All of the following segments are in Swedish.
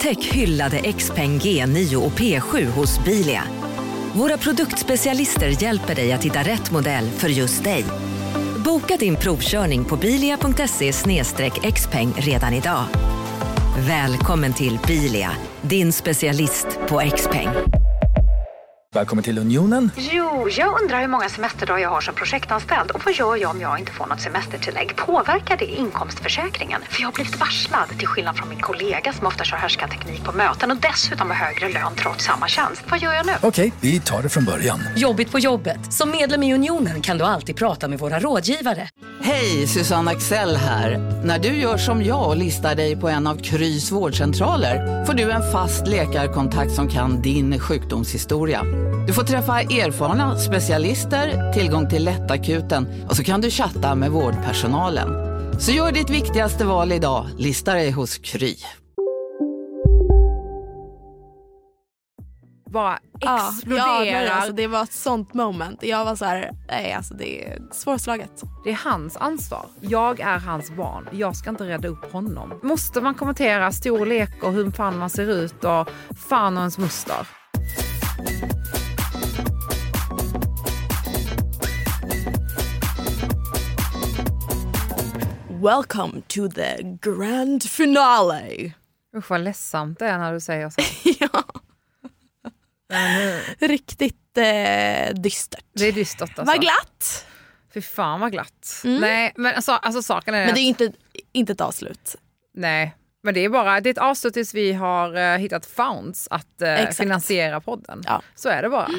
Upptäck hyllade XPeng G9 och P7 hos Bilia. Våra produktspecialister hjälper dig att hitta rätt modell för just dig. Boka din provkörning på bilia.se/xpeng redan idag. Välkommen till Bilia, din specialist på XPeng. Välkommen till Unionen. Jo, jag undrar hur många semesterdagar jag har som projektanställd. Och vad gör jag om jag inte får något semestertillägg? Påverkar det inkomstförsäkringen? För jag har blivit varslad, till skillnad från min kollega som ofta kör härskarteknik på möten och dessutom har högre lön trots samma tjänst. Vad gör jag nu? Okej, vi tar det från början. Jobbigt på jobbet. Som medlem i Unionen kan du alltid prata med våra rådgivare. Hej, Susanne Axel här. När du gör som jag och listar dig på en av Krys vårdcentraler får du en fast läkarkontakt som kan din sjukdomshistoria. Du får träffa erfarna specialister, tillgång till lättakuten och så kan du chatta med vårdpersonalen. Så gör ditt viktigaste val idag, lista dig hos Kry. Bara exploderar. Ja, alltså, det var ett sånt moment. Jag var så här, nej, alltså det är svårslaget. Det är hans ansvar. Jag är hans barn. Jag ska inte rädda upp honom. Måste man kommentera storlek och hur fan man ser ut och fan och ens muster? Welcome to the grand finale. Usch vad ledsamt det är när du säger så. Ja. Riktigt dystert. Det är dystert alltså. Vad glatt. Fy fan vad glatt. Nej, men alltså saken är men det är inte ett avslut. Nej, men det är ett avslut tills vi har hittat funds att finansiera podden. Ja. Så är det bara.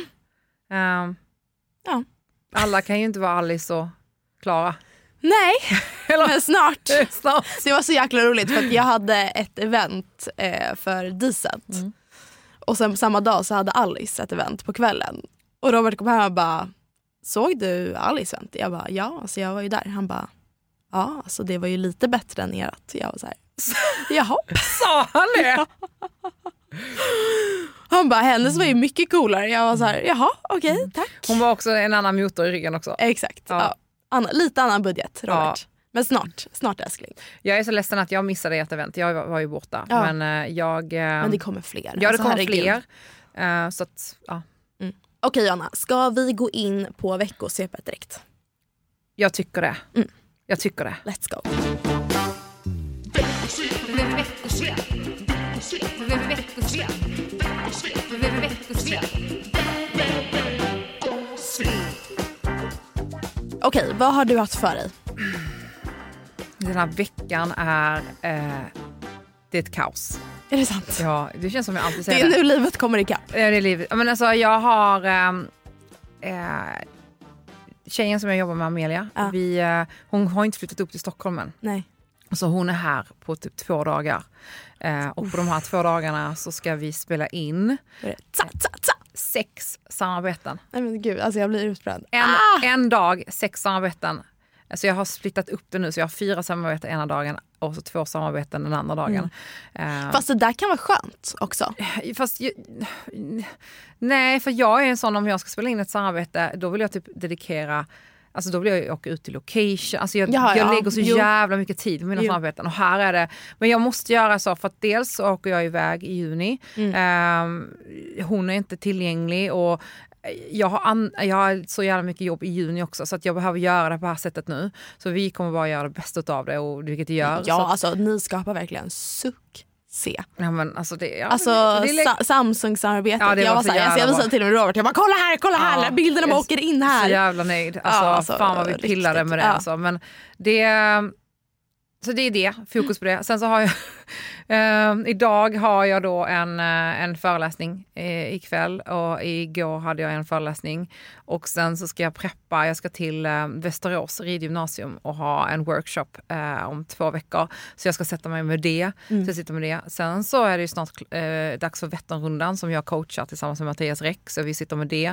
Ja. Alla kan ju inte vara Alice och Klara. Nej, men snart. Det var så jäkla roligt för att jag hade ett event för Decent. Och sen samma dag så hade Alice ett event på kvällen. Och Robert kom hem och bara, såg du Alice event? Jag bara, ja, alltså jag var ju där. Han bara, ja, alltså det var ju lite bättre än ert. Jag var så här, jaha. Sa han det? Ja. Han bara, hennes var ju mycket coolare. Jag var så här, jaha, okej, tack. Hon var också en annan motor i ryggen också. Exakt, ja. Lite annan budget, Robert. Ja. Men snart älskling. Jag är så ledsen att jag missade ert event. Jag var ju borta. Ja. Men det kommer fler. Ja, det kommer fler. Så att, ja. Okej, Johanna, ska vi gå in på veckosvepet direkt? Jag tycker det. Jag tycker det. Let's go. Okej, vad har du haft för dig? Den här veckan är det är ett kaos. Är det sant? Ja, det känns som jag alltid säger det. Det är nu livet kommer ikapp. Det är livet. Men alltså, jag har tjejen som jag jobbar med, Amelia. Hon har inte flyttat upp till Stockholm än. Nej. Så hon är här på typ 2 dagar. Och på de här 2 dagarna så ska vi spela in 6 samarbeten. Nej men gud, alltså jag blir utbränd. En dag, 6 samarbeten. Alltså jag har splittat upp det nu, så jag har 4 samarbeten ena dagen och så 2 samarbeten den andra dagen. Fast det där kan vara skönt också. Nej, för jag är en sån, om jag ska spela in ett samarbete, då vill jag typ dedikera. Alltså då vill jag åka ut till location. Alltså jag lägger så jävla mycket tid på mina samarbeten. Och här är det. Men jag måste göra så, för att dels så åker jag iväg i juni. Hon är inte tillgänglig. Och jag har så jävla mycket jobb i juni också. Så att jag behöver göra det på det här sättet nu. Så vi kommer bara göra det bästa av det. Och vilket det gör. Ja, så att, alltså ni skapar verkligen suck. Ja, men alltså Samsung-samarbetet. Ja, jag visade till och med Robert. Jag bara, kolla här, bilderna åker in här. Så jävla nöjd. Alltså fan vad vi pillade med det. Alltså. Men så det är det, fokus på det. Sen så har jag idag har jag då en föreläsning ikväll, och igår hade jag en föreläsning, och sen så ska jag preppa. Jag ska till Västerås ridgymnasium och ha en workshop om 2 veckor, så jag ska sätta mig med det. Så jag sitter med det. Sen så är det ju snart dags för Vätternrundan som jag coachar tillsammans med Mattias Räck, så vi sitter med det.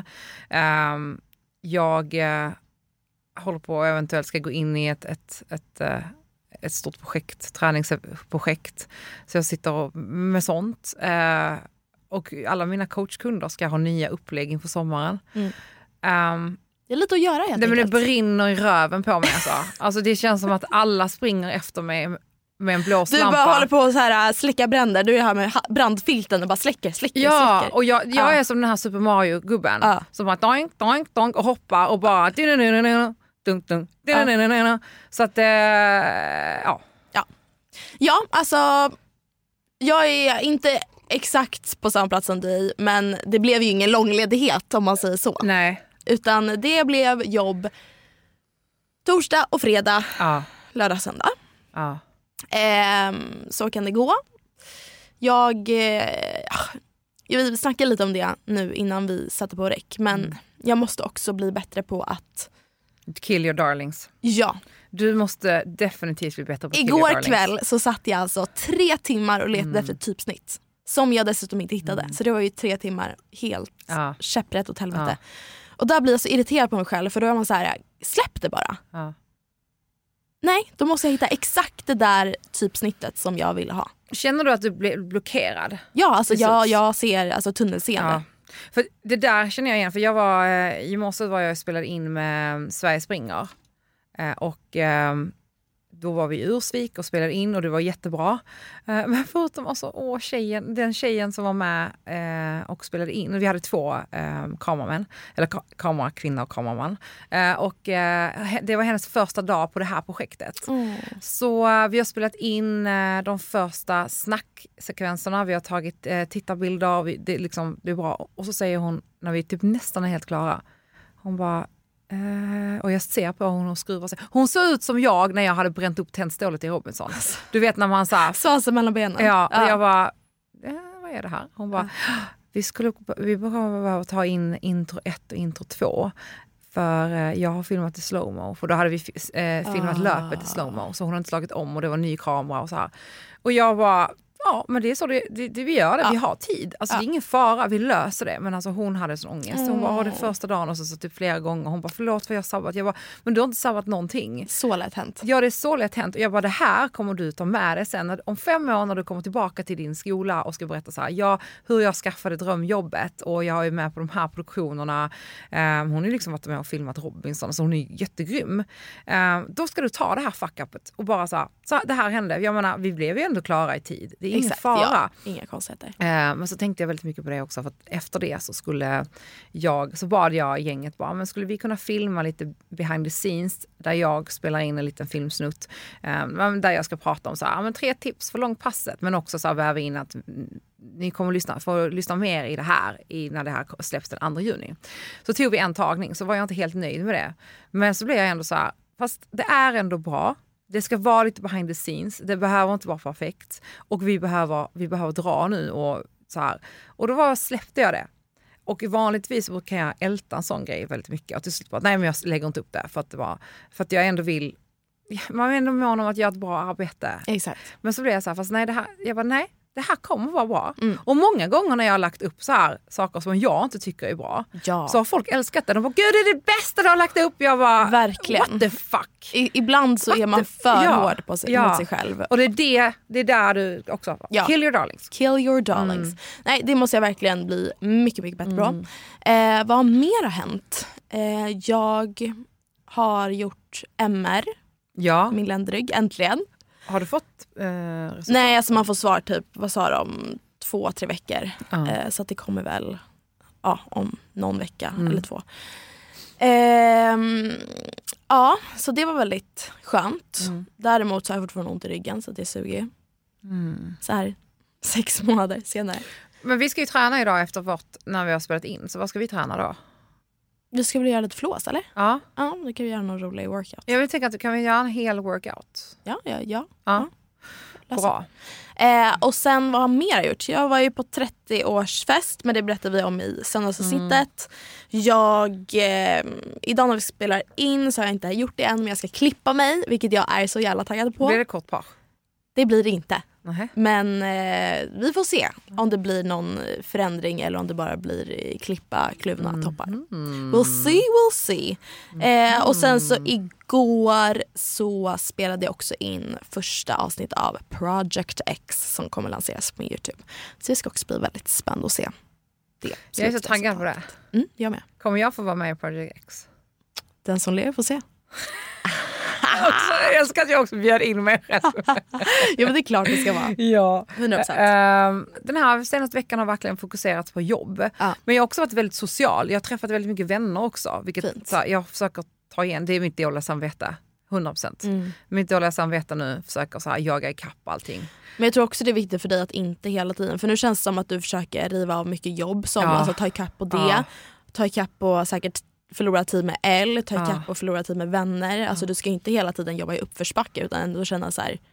Jag håller på och eventuellt ska gå in i ett stort projekt, träningsprojekt. Så jag sitter med sånt. Och alla mina coachkunder ska ha nya upplägg inför sommaren. Det är lite att göra helt enkelt. Men det brinner i röven på mig. Alltså det känns som att alla springer efter mig med en blåslampa. Du bara håller på och så här släcka bränder. Du är här med brandfilten och bara släcker. Ja, och jag är som den här Super Mario-gubben som bara doink, doink, doink och hoppar och bara så att Ja, alltså jag är inte exakt på samma plats som dig, men det blev ju ingen långledighet om man säger så. Nej. Utan det blev jobb torsdag och fredag, lördag, söndag. Så kan det gå. Vi snackade lite om det nu innan vi satte på räck, men jag måste också bli bättre på att kill your darlings. Ja. Du måste definitivt bli bättre på kill your darlings. Igår kväll så satt jag alltså 3 timmar och letade efter typsnitt. Som jag dessutom inte hittade. Så det var ju 3 timmar helt käpprätt åt helvete. Och där blir jag så irriterad på mig själv. För då är man så här, släpp det bara. Nej, då måste jag hitta exakt det där typsnittet som jag ville ha. Känner du att du blir blockerad? Ja, alltså jag ser alltså tunnelseende. Ja. För det där känner jag igen. För jag var, i morse var jag och spelade in med Sverige springer. Och då var vi i Ursvik och spelade in och det var jättebra. Men förutom alltså, den tjejen som var med och spelade in. Och vi hade 2 kameramän. Eller kamerakvinna och kameraman. Och det var hennes första dag på det här projektet. Så vi har spelat in de första snacksekvenserna. Vi har tagit tittarbilder. Det är bra. Och så säger hon, när vi typ nästan är helt klara. Hon bara... och jag ser på hon och skruvar sig. Hon såg ut som jag när jag hade bränt upp tändstålet i Robinson. Du vet när man svansen mellan benen. Ja, och jag bara vad är det här? Hon bara vi behöver ta in intro 1 och intro 2 för jag har filmat i slowmo, för då hade vi filmat löpet i slowmo, så hon har inte slagit om och det var ny kamera och så här. Och jag bara men det är så det vi gör det. Vi har tid. Alltså det är ingen fara, vi löser det. Men alltså hon hade sån ångest. Hon bara, det första dagen och så typ flera gånger. Hon bara, förlåt för jag har sabbat. Jag bara, men du har inte sabbat någonting. Så lätt hänt. Ja, det är så lätt hänt. Och jag bara, det här kommer du ta med dig sen. Om 5 år när du kommer tillbaka till din skola och ska berätta så här, hur jag skaffade drömjobbet. Och jag är med på de här produktionerna. Hon har liksom varit med och filmat Robinson. Så hon är jättegrym. Då ska du ta det här fuck-upet och bara så det här hände. Jag menar, vi blev ju ändå klara i tid. Det är ingen fara. Ja, inga konstigheter. Men så tänkte jag väldigt mycket på det också, för att efter det så bad jag gänget bara, men skulle vi kunna filma lite behind the scenes där jag spelar in en liten filmsnutt där jag ska prata om 3 tips för långpasset, men också så väva in att ni kommer få lyssna mer i det här när det här släpps den 2 juni. Så tog vi en tagning, så var jag inte helt nöjd med det. Men så blev jag ändå så här, fast det är ändå bra. Det ska vara lite behind the scenes. Det behöver inte vara perfekt. Och vi behöver dra nu och så här. Och då släppte jag det. Och vanligtvis kan jag älta en sån grej väldigt mycket. Och till slut bara, nej men jag lägger inte upp det. För att jag ändå vill... Man är ändå mån om att göra ett bra arbete. Exakt. Men så blev jag så här, fast nej, det här kommer vara bra. Och många gånger när jag har lagt upp så här saker som jag inte tycker är bra, så har folk älskat det. De bara, gud, det är det bästa du har lagt upp. Jag bara, verkligen. What the fuck? Ibland så är man för hård mot sig själv. Och det är där du också, kill your darlings. Kill your darlings. Nej, det måste jag verkligen bli mycket, mycket bättre på. Vad har mer har hänt? Jag har gjort MR. Ja. Min ländrygg, äntligen. Har du fått resultat? Nej, alltså man får svar typ, vad sa de, 2-3 veckor. Så att det kommer väl om någon vecka eller 2. Så det var väldigt skönt. Däremot så har jag fortfarande ont i ryggen, så det suger. Så här 6 månader senare. Men vi ska ju träna idag efter när vi har spelat in. Så vad ska vi träna då? Vi ska väl göra lite flås, eller? Ja. Ja, då kan vi göra någon rolig workout. Jag vill tänka att kan vi göra en hel workout? Ja. Bra. Och sen vad har jag mer gjort? Jag var ju på 30-årsfest, men det berättade vi om i söndagsavsnittet. Idag när vi spelar in så har jag inte gjort det än, men jag ska klippa mig, vilket jag är så jävla taggad på. Blir det kort par? Det blir det inte. Nej. Men vi får se om det blir någon förändring eller om det bara blir klippa kluvna toppar. We'll see. Och sen så igår så spelade jag också in första avsnitt av Project X som kommer lanseras på YouTube. Så det ska också bli väldigt spännande att se det. Jag är så taggad på det. Jag med. Kommer jag få vara med i Project X? Den som lever får se. Jag älskar att jag också bjöd in mig själv. Ja, men det är klart det ska vara. Ja. 100%. Den här senaste veckan har verkligen fokuserat på jobb. Men jag har också varit väldigt social. Jag har träffat väldigt mycket vänner också. Vilket så, jag försöker ta igen. Det är mitt dåliga samvete. 100%. Mitt dåliga samvete nu försöker så här, jaga ikapp allting. Men jag tror också det är viktigt för dig att inte hela tiden. För nu känns det som att du försöker riva av mycket jobb. Som alltså ta ikapp på det. Ta ikapp på säkert förlora tid med L. Ta ikapp och förlora tid med vänner. Alltså du ska inte hela tiden jobba i uppförsbacke. Utan ändå känna så här,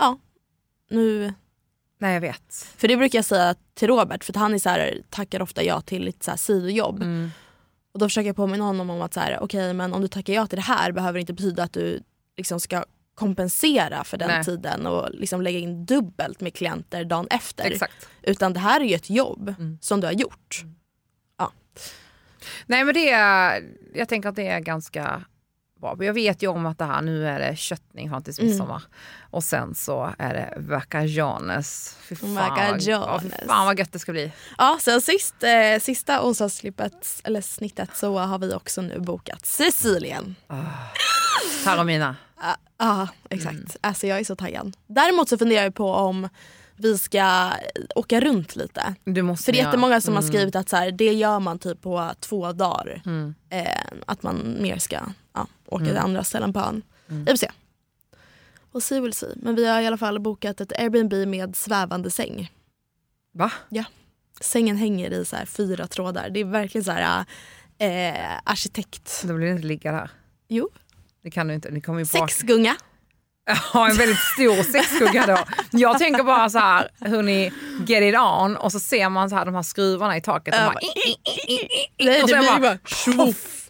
nu... Nej, jag vet. För det brukar jag säga till Robert. För att han är så här, tackar ofta ja till lite så här sidojobb. Och då försöker jag påminna honom om att så här, okej, men om du tackar ja till det här behöver det inte betyda att du liksom ska kompensera för den tiden och liksom lägga in dubbelt med klienter dagen efter. Exakt. Utan det här är ju ett jobb som du har gjort. Ja. Nej, men jag tänker att det är ganska bra. Jag vet ju om att det här, nu är det köttning fram till midsommar. Och sen så är det vacajones. Fy fan vad gött det ska bli. Ja, sen sista onsdagsslippet eller snittet så har vi också nu bokat Sicilien. Taormina. Ja, exakt. Alltså jag är så taggad. Däremot så funderar jag på om vi ska åka runt lite. För det är jättemånga som har skrivit att så här, det gör man typ på 2 dagar. Att man mer ska åka till andra ställen på ön. Jag vill se. Och se vill se. Men vi har i alla fall bokat ett Airbnb med svävande säng. Va? Ja. Sängen hänger i så här 4 trådar. Det är verkligen så här arkitekt. Då blir det inte ligga där. Jo. Det kan du inte. Ni kommer ju 6-gunga. Ja, en väldigt stor 6-gunga då. Jag tänker bara så här, hur ni get it on och så ser man så här de här skruvarna i taket och bara nej, och det blir bara tjoff.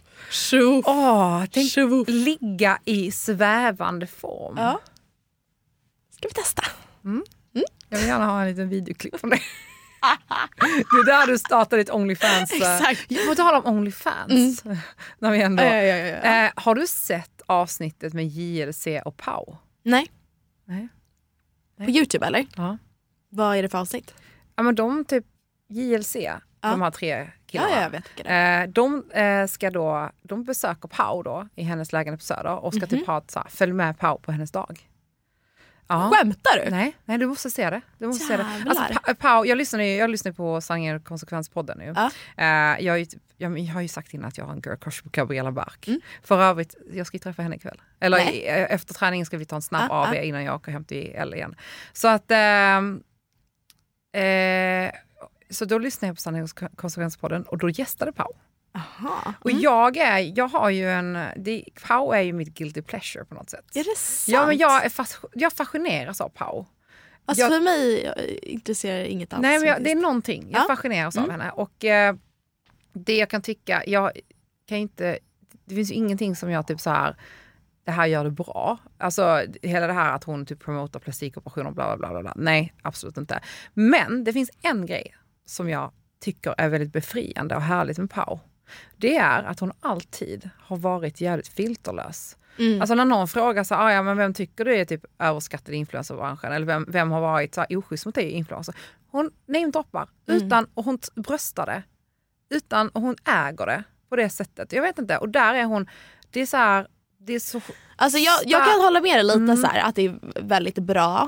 Tänk ligga i svävande form. Ja. Ska vi testa? Jag vill gärna ha en liten videoklipp från det. Det är där du startar ditt OnlyFans. Exakt. Jag får tala om OnlyFans. När vi ändå. Ja. Har du sett avsnittet med JLC och Pau? Nej. På YouTube eller? Ja. Vad är det för avsnitt? Ja, men de typ JLC, de här 3 killarna. Ja, jag vet det. De besöker Pau då i hennes lägenhet på Söder och ska typ följ med Pau på hennes dag. Ja. Skämtar du? Nej, du måste se det. Du måste se det. Alltså, Pau, jag lyssnar på Sanning och konsekvenspodden nu. Jag har ju sagt innan att jag har en girl crush på Gabriella Bark. För övrigt, jag ska träffa henne ikväll. Eller efter träningen ska vi ta en snabb AV innan jag åker hem till L igen. Så att så då lyssnade jag på Sanning och konsekvenspodden och då gästade Pau. Aha. Och jag har ju Pau är ju mitt guilty pleasure på något sätt. Är det sant? Ja, men jag fascineras av Pau. Alltså för mig intresserar inget alls. Nej, men det är någonting. Jag fascineras av henne. Och det jag kan tycka, jag kan inte, det finns ju ingenting som jag typ så här, det här gör det bra. Alltså hela det här att hon typ promotar plastikoperationer och bla bla bla bla. Nej, absolut inte. Men det finns en grej som jag tycker är väldigt befriande och härligt med Pau. Det är att hon alltid har varit jävligt filterlös. Alltså när någon frågar så här, men vem tycker du är typ överskattad i influencerbranschen? Eller vem har varit så här oschysst mot dig i influencer? Hon namedroppar och hon bröstar det. Och hon äger det på det sättet. Jag vet inte. Och där är hon, det är så här, det är så... Alltså jag kan hålla med dig lite så här, att det är väldigt bra.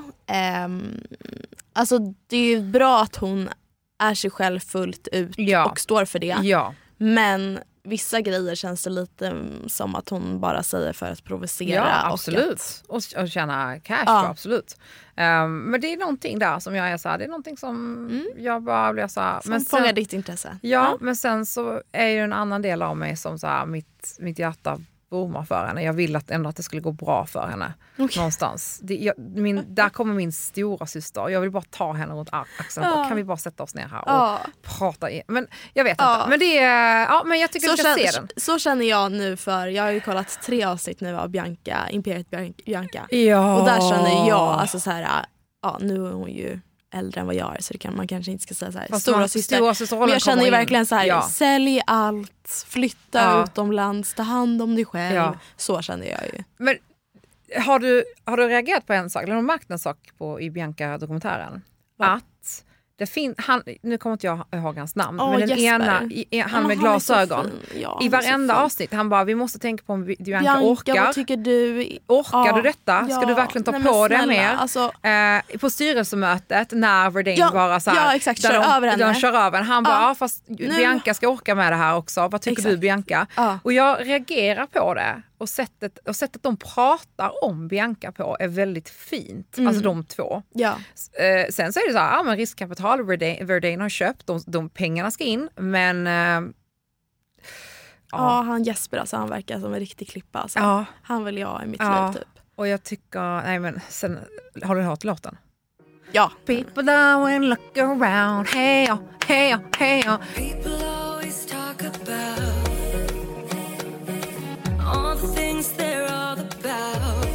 Alltså det är bra att hon är sig själv fullt ut och står för det. Ja. Men vissa grejer känns det lite som att hon bara säger för att provocera. Ja, absolut. Och tjäna cash, absolut. Men det är någonting där som jag är så här, det är någonting som jag bara blir så här. Som fångar ditt intresse. Ja, men sen så är ju en annan del av mig som så här, mitt hjärta bommar för henne. Jag vill att det skulle gå bra för henne. Någonstans. Där kommer min stora syster. Jag vill bara ta henne runt axeln. Kan vi bara sätta oss ner här och prata? Men jag vet inte. Men det är, men jag tycker så du ska se den. Så känner jag nu, för jag har ju kollat 3 avsnitt nu av Imperiet Bianca. Ja. Och där känner jag alltså så här, nu är hon ju äldre än vad jag är, så man kanske inte ska säga så här, stora syster. Men jag känner ju verkligen så här, sälj allt, flytta utomlands, ta hand om dig själv. Så känner jag ju. Men har du reagerat på en sak, eller har du märkt en sak i Bianca-dokumentären? Att nu kommer inte jag ihåg hans namn, men den Jesper. ena, han med glasögon. I varenda avsnitt, han bara, vi måste tänka på om Bianca orkar. Vad tycker du? Orkar du detta? Ska du verkligen ta på det mer? Alltså, på styrelsemötet när Verdane bara så här, exakt, kör över henne. De kör över. Han bara, fast Bianca ska orka med det här också. Vad tycker du, Bianca? Och jag reagerar på det. Och sättet de pratar om Bianca på är väldigt fint. Alltså de två. Ja. Sen så är det så här, men riskkapital Verdane har köpt, de pengarna ska in, men han Jesper, alltså, han verkar som en riktig klippa. Alltså. Han vill jag i mitt liv typ. Och jag tycker, nej men sen, har du hört låten? Ja. People always look around, hey oh, hey oh, hey oh. People always talk about all the things they're all about.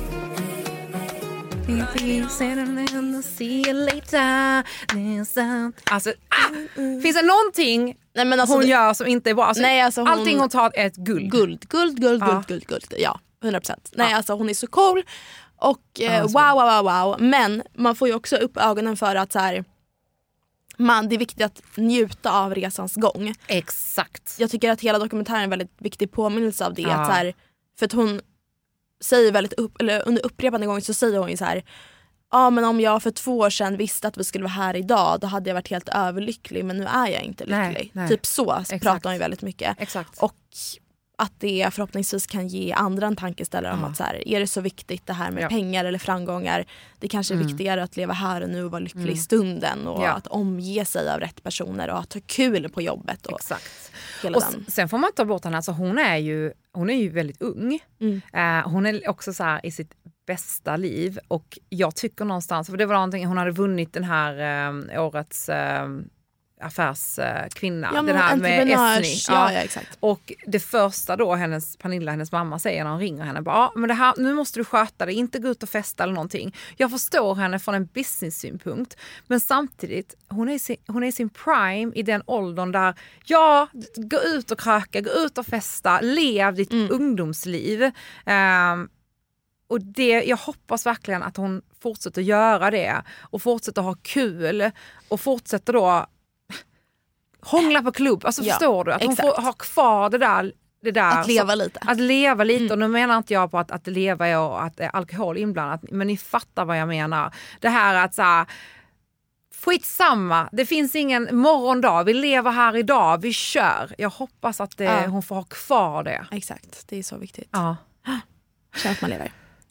See you later. Alltså, finns det någonting hon gör som inte är bra? Alltså, allting hon tar är ett guld. Guld. Ja, 100%. Nej, alltså hon är så cool. Och wow. Men man får ju också upp ögonen för att så här, det är viktigt att njuta av resans gång. Exakt. Jag tycker att hela dokumentären är en väldigt viktig påminnelse av det. Att så här, för att hon säger under upprepande gånger så säger hon ju så här: men om jag för 2 år sedan visste att vi skulle vara här idag, då hade jag varit helt överlycklig, men nu är jag inte lycklig. Nej. Typ så pratar hon ju väldigt mycket. Exakt. Och att det förhoppningsvis kan ge andra en tankeställare om att så här, är det så viktigt det här med pengar eller framgångar? Det kanske är viktigare att leva här och nu och vara lycklig i stunden och att omge sig av rätt personer och att ha kul på jobbet. Och exakt. Hela och sen får man ta bort henne, alltså hon är ju väldigt ung. Hon är också så här i sitt bästa liv, och jag tycker någonstans, för det var någonting, hon hade vunnit den här årets affärskvinna, den här med Esni. Ja, exakt. Och det första då hennes mamma säger när hon ringer henne, bara, men det här, nu måste du sköta det, inte gå ut och festa eller någonting. Jag förstår henne från en business-synpunkt, men samtidigt, hon är i sin prime i den åldern där, gå ut och kröka, gå ut och festa, lev ditt ungdomsliv. Och jag hoppas verkligen att hon fortsätter göra det och fortsätter ha kul och fortsätter då hångla på klubb. Alltså förstår du? Att hon får ha kvar det där att leva lite. Att leva lite. Och nu menar inte jag på att leva är och att det är alkohol inblandat. Men ni fattar vad jag menar. Det här att så här, skitsamma. Det finns ingen morgondag. Vi lever här idag. Vi kör. Jag hoppas att hon får ha kvar det. Exakt. Det är så viktigt. Ja. Känn att man lever.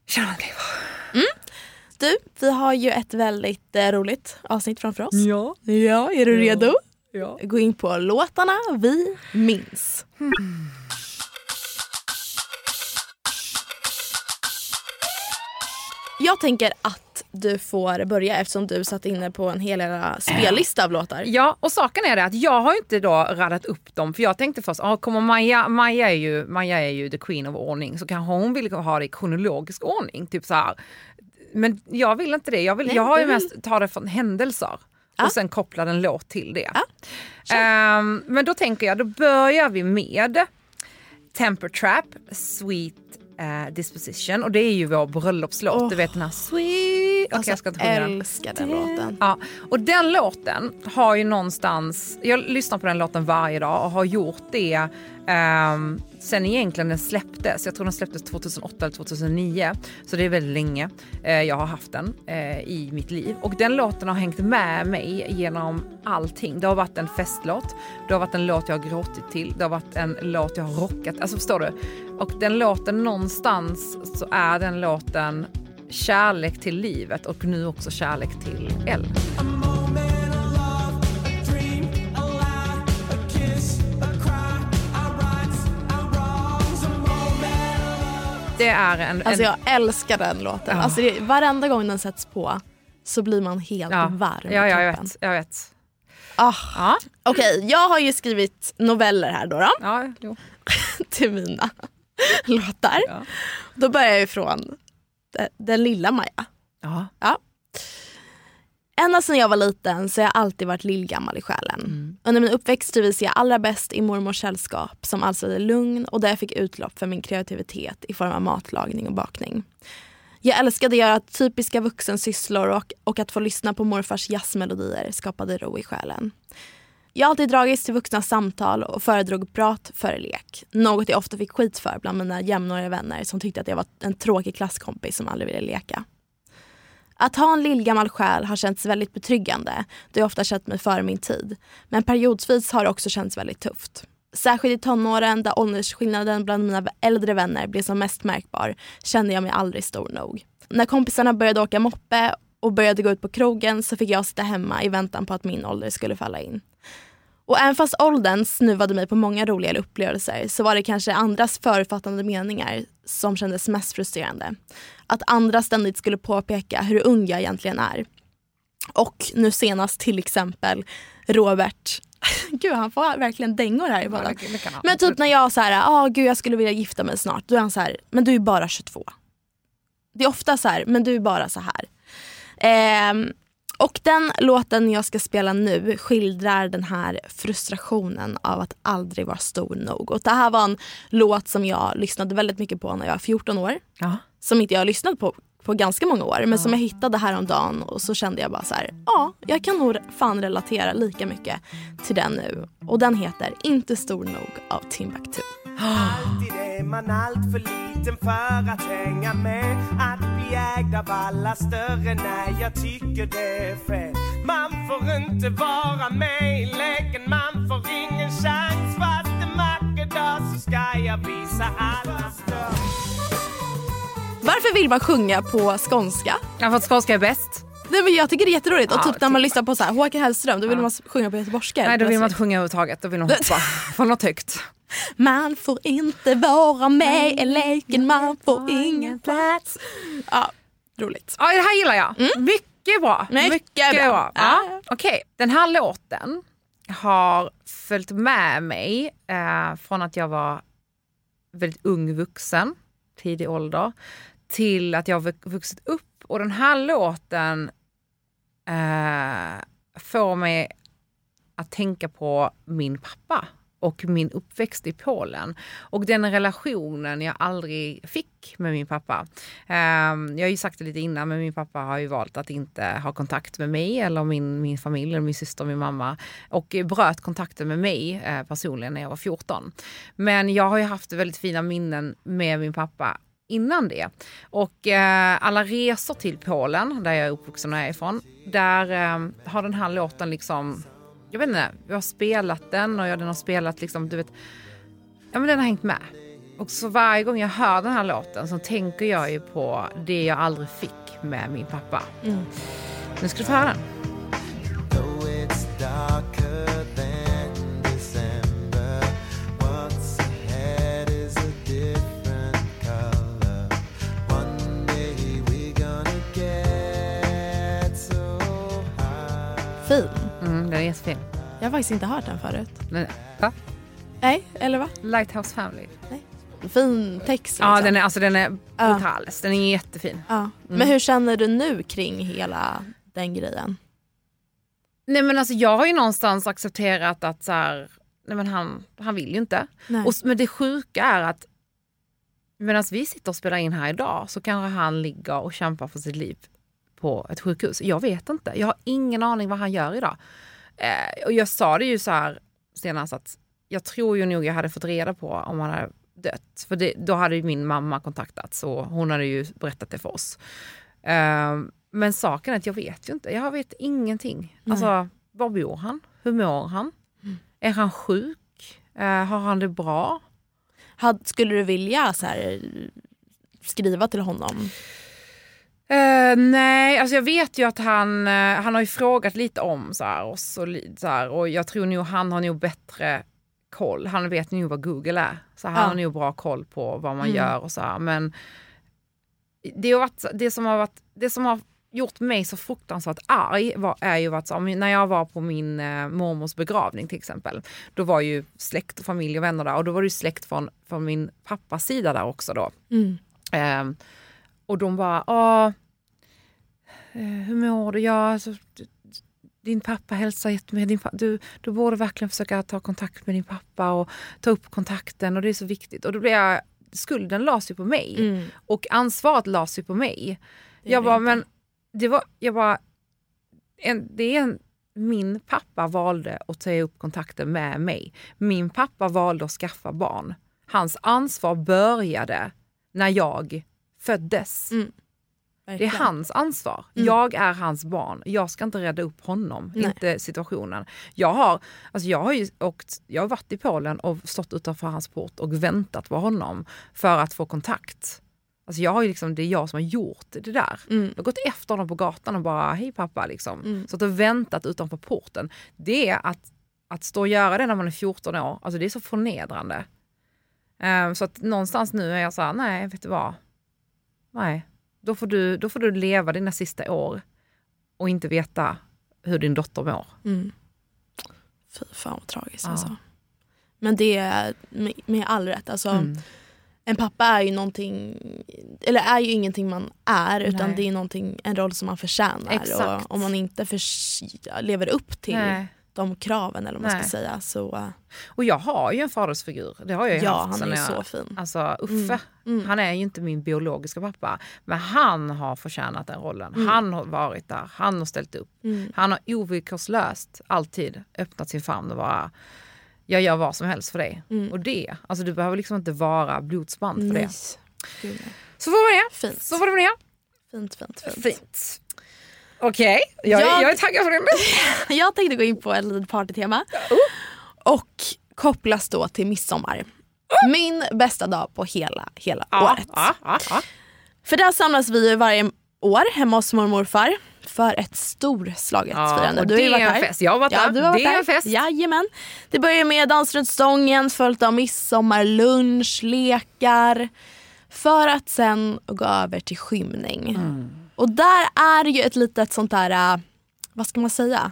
Du, vi har ju ett väldigt roligt avsnitt framför oss. Ja. Är du redo? Ja. Gå in på låtarna vi minns. Jag tänker att du får börja eftersom du satt inne på en hel spellista av låtar. Ja, och saken är det att jag har inte då radat upp dem, för jag tänkte först, kommer Maja är ju the queen of ordning, så kanske hon vill ha det i kronologisk ordning, typ så här. Men jag vill inte det. Jag har ju mest ta det från händelser. Och sen koppla en låt till det. Men då tänker jag, då börjar vi med Temper Trap, Sweet Disposition. Och det är ju vår bröllopslåt. Du vet den här Sweet. Alltså, jag ska älska den låten. Ja, och den låten har ju någonstans, jag lyssnar på den låten varje dag och har gjort det sen egentligen den släpptes. Jag tror den släpptes 2008 eller 2009. Så det är väldigt länge jag har haft den i mitt liv. Och den låten har hängt med mig genom allting. Det har varit en festlåt. Det har varit en låt jag har gråtit till. Det har varit en låt jag har rockat. Alltså förstår du? Och den låten någonstans så är den låten kärlek till livet och nu också kärlek till L. Det är alltså jag älskar den låten. Alltså varenda gång den sätts på så blir man helt varm. Ja, jag vet. Okej, jag har ju skrivit noveller här då. Ja, jo. Till mina låtar. Ja. Då börjar jag ifrån den lilla Maja. Ja. Ända sedan jag var liten så har jag alltid varit lillgammal i själen. Under min uppväxt trivs jag allra bäst i mormors sällskap som alltså är lugn och där jag fick utlopp för min kreativitet i form av matlagning och bakning. Jag älskade att göra typiska vuxensysslor och att få lyssna på morfars jazzmelodier skapade ro i själen. Jag har alltid dragits till vuxna samtal och föredrog prat före lek. Något jag ofta fick skit för bland mina jämnåriga vänner som tyckte att jag var en tråkig klasskompis som aldrig ville leka. Att ha en lillgammal själ har känts väldigt betryggande då jag ofta känt mig före min tid. Men periodvis har det också känts väldigt tufft. Särskilt i tonåren där åldersskillnaden bland mina äldre vänner blev som mest märkbar kände jag mig aldrig stor nog. När kompisarna började åka moppe och började gå ut på krogen så fick jag sitta hemma i väntan på att min ålder skulle falla in. Och även fast åldern snuvade mig på många roliga upplevelser så var det kanske andras förutfattande meningar som kändes mest frustrerande. Att andra ständigt skulle påpeka hur ung jag egentligen är. Och nu senast till exempel Robert. Gud, han får verkligen dängor här i podden. Men typ när jag så här, gud jag skulle vilja gifta mig snart. Då är han så här, men du är bara 22. Det är ofta så här, men du är bara så här. Och den låten jag ska spela nu skildrar den här frustrationen av att aldrig vara stor nog. Och det här var en låt som jag lyssnade väldigt mycket på när jag var 14 år. Ja. Som inte jag har lyssnat på ganska många år. Men som jag hittade häromdagen och så kände jag bara så här, jag kan nog fan relatera lika mycket till den nu. Och den heter Inte stor nog av Timbuktu. Alltid är man allt för liten för att hänga med. Att bli ägd av alla större, nej jag tycker det är fel. Man får inte vara med i leken, man får ingen chans. Fast en vacker dag så ska jag visa alla större. Varför vill man sjunga på skånska? Ja, för att skånska är bäst. Nej, men jag tycker det är jätteroligt. Och typ när man lyssnar på så här Håkan Hellström, då vill man sjunga på göteborgska. Nej, då vill man inte sjunga överhuvudtaget. Då vill man hoppa från något högt. Man får inte vara med i leken, man får ingen plats. Ja, roligt. Ja, det här gillar jag. Mycket bra. Mycket bra. Ja. Okej. Den här låten har följt med mig från att jag var väldigt ung vuxen, tidig ålder, till att jag har vuxit upp. Och den här låten får mig att tänka på min pappa och min uppväxt i Polen. Och den relationen jag aldrig fick med min pappa. Jag har ju sagt det lite innan, men min pappa har ju valt att inte ha kontakt med mig eller min familj, eller min syster och min mamma. Och bröt kontakten med mig personligen när jag var 14. Men jag har ju haft väldigt fina minnen med min pappa innan det. Och alla resor till Polen, där jag är uppvuxen och är ifrån, där har den här låten liksom, jag vet inte, jag har spelat den och den har spelat liksom, du vet, ja men den har hängt med. Och så varje gång jag hör den här låten så tänker jag ju på det jag aldrig fick med min pappa. Nu ska du få höra den. Fin. Den är jättefin. Jag har faktiskt inte hört den förut. Men, va? Nej, eller va? Lighthouse Family. Nej. Fin text. Liksom. Ja, den är brutales. Den är jättefin. Ja. Men hur känner du nu kring hela den grejen? Nej, men alltså jag har ju någonstans accepterat att så här, nej men han vill ju inte. Men det sjuka är att medan vi sitter och spelar in här idag så kanske han ligger och kämpar för sitt liv på ett sjukhus. Jag vet inte. Jag har ingen aning vad han gör idag. Och jag sa det ju så här senast att jag tror ju nog jag hade fått reda på om han hade dött. För då hade ju min mamma kontaktats och hon hade ju berättat det för oss. Men saken är att jag vet ju inte. Jag vet ingenting. Alltså, var bor han? Hur mår han? Är han sjuk? Har han det bra? Skulle du vilja så här, skriva till honom? Nej, alltså jag vet ju att han har ju frågat lite om så här, och jag tror nog han har nog bättre koll. Han vet nog vad Google är. Så han har nog bra koll på vad man gör och så här. Men det som har gjort mig så fruktansvärt arg är ju att så, när jag var på min mormors begravning till exempel, då var ju släkt och familj och vänner där, och då var det ju släkt från min pappas sida där också då. Och de bara, hur mår du? Ja, alltså, din pappa hälsar jättemycket. Du borde verkligen försöka ta kontakt med din pappa och ta upp kontakten, och det är så viktigt. Och då blev jag skulden lades ju på mig. Och ansvaret lades ju på mig. Min pappa valde att ta upp kontakten med mig. Min pappa valde att skaffa barn. Hans ansvar började när jag föddes. Det är hans ansvar. Jag är hans barn. Jag ska inte rädda upp honom. Nej. Inte situationen. Jag har varit i Polen och stått utanför hans port och väntat på honom för att få kontakt. Alltså jag har ju liksom, det är jag som har gjort det där. Jag har gått efter honom på gatan och bara, hej pappa liksom. Så att jag har väntat utanför porten. Det är att stå och göra det när man är 14 år. Alltså det är så förnedrande. Så att någonstans nu är jag så här, nej, vet du vad? Nej, då får du leva dina sista år och inte veta hur din dotter mår. Fy fan vad tragiskt alltså. Men det är med all rätt. Alltså, en pappa är ju någonting, eller är ju ingenting man är, utan det är en roll som man förtjänar. Exakt. Och om man inte lever upp till de kraven, eller vad man ska säga, så... Och jag har ju en fadersfigur. Det har jag ju haft. Ja, han är så fin. Alltså Uffe, han är ju inte min biologiska pappa, men han har förtjänat den rollen. Han har varit där, han har ställt upp. Han har ovillkorslöst alltid öppnat sin famn och bara, jag gör vad som helst för dig. Och det, alltså du behöver liksom inte vara blodsband för det. Gud. Så var det. Fint. Så var det med det. Fint. Okej, jag är taggad för det. Jag tänkte gå in på ett litet partytema. Och kopplas då till midsommar. Min bästa dag på hela året. För där samlas vi varje år hemma hos mormor och morfar för ett storslaget firande. Och det är en fest. Jag har varit där. Du har varit det är där. En fest. Jajamän. Det börjar med dans runt stången, följt av midsommarlunch, lekar. För att sen gå över till skymning. Och där är ju ett litet sånt där, vad ska man säga?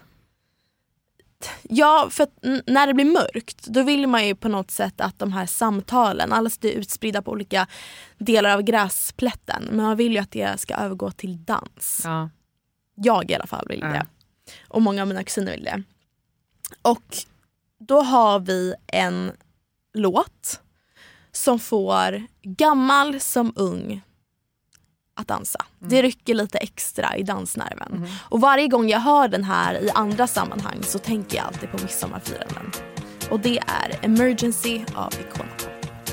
Ja, för att när det blir mörkt, då vill man ju på något sätt att de här samtalen, alla är utspridda på olika delar av gräsplätten. Men man vill ju att det ska övergå till dans. Ja. Jag i alla fall vill det. Och många av mina kusiner vill det. Och då har vi en låt som får gammal som ung att dansa. Det rycker lite extra i dansnerven. Och varje gång jag hör den här i andra sammanhang så tänker jag alltid på midsommarfiranden. Och det är Emergency av Icona Pop.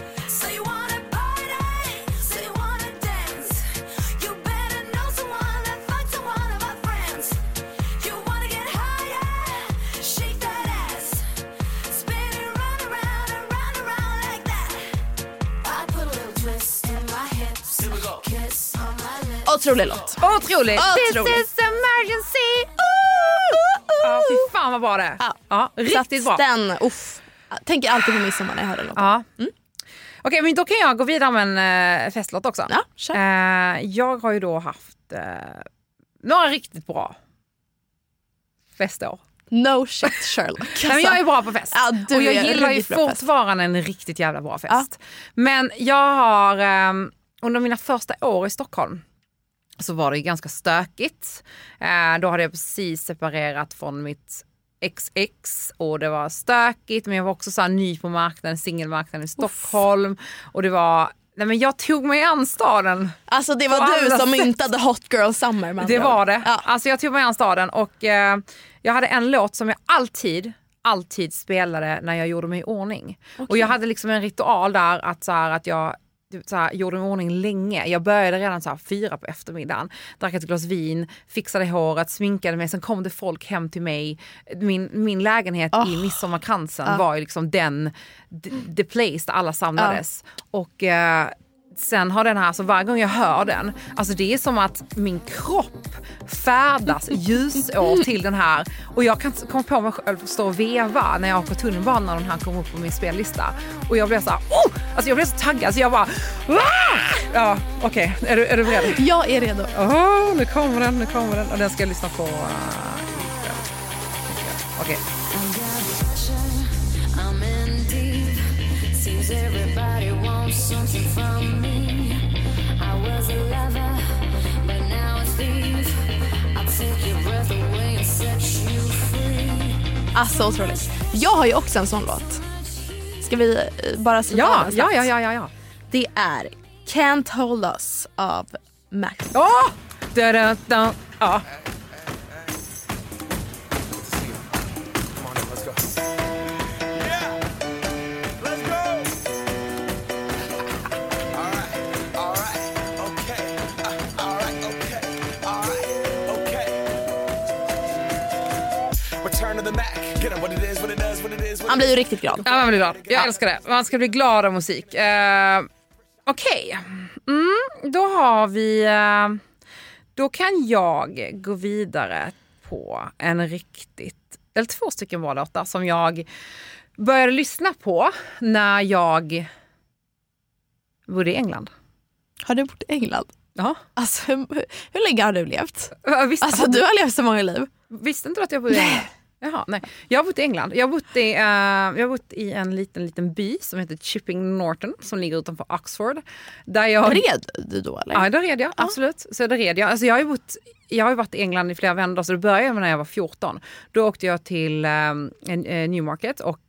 Otrolig låt. Otrolig. This is emergency. Fy fan vad bra det. Ja, riktigt bra. Den, tänker alltid på midsommar när jag hör den låten. Okej, men då kan jag gå vidare med en festlåt också. Ja, kör. Jag har ju då haft några riktigt bra festår. No shit Sherlock. Nej, men jag är bra på fest. Ja, och jag gillar ju fortfarande en riktigt jävla bra fest. Men jag har under mina första år i Stockholm så var det ganska stökigt. Då hade jag precis separerat från mitt XX och det var stökigt, men jag var också så här ny på marknaden, singelmarknaden i Stockholm. Och det var, nej men jag tog mig an staden. Alltså det var du som myntade Hot Girl Summer. Det var det. Ja. Alltså jag tog mig an staden och jag hade en låt som jag alltid spelade när jag gjorde mig i ordning. Okay. Och jag hade liksom en ritual där att jag gjorde mig i ordning länge. Jag började redan 4 på eftermiddagen. Drack ett glas vin, fixade håret, sminkade mig. Sen kom det folk hem till mig. Min lägenhet i Midsommarkransen var ju liksom the place där alla samlades. Och sen har den här, så varje gång jag hör den, alltså det är som att min kropp färdas ljusår till den här. Och jag kan komma på mig själv stå och veva när jag åker tunnelbanan och den här kommer upp på min spellista. Och jag blir så här, alltså jag blir så taggad så jag bara, ja, okej. Är du beredd? Jag är redo. Nu kommer den. Och den ska jag lyssna på. Okej. Everybody wants something from me. I was a lover, but now a thief. I'll take your breath away and set you free. Alltså otroligt. Jag har ju också en sån låt. Ska vi bara slå av den? Ja. Det är Can't Hold Us av Mac. Ja. Han blir ju riktigt glad. Ja, man blir glad. Jag älskar det. Man ska bli glad av musik. Okej. Då har vi... Då kan jag gå vidare på eller 2 stycken bra låtar som jag började lyssna på när jag bodde i England. Har du bott i England? Ja. Alltså, hur länge har du levt? Visst, du har levt så många liv. Visste inte att jag bodde i England? Jaha, nej. Jag har bott i England. Jag har bott i en liten by som heter Chipping Norton som ligger utanför Oxford. Red du då eller? Ja, där red jag. Absolut. Så där red jag. Alltså, jag har ju varit i England i flera vändor, så det började med när jag var 14. Då åkte jag till Newmarket och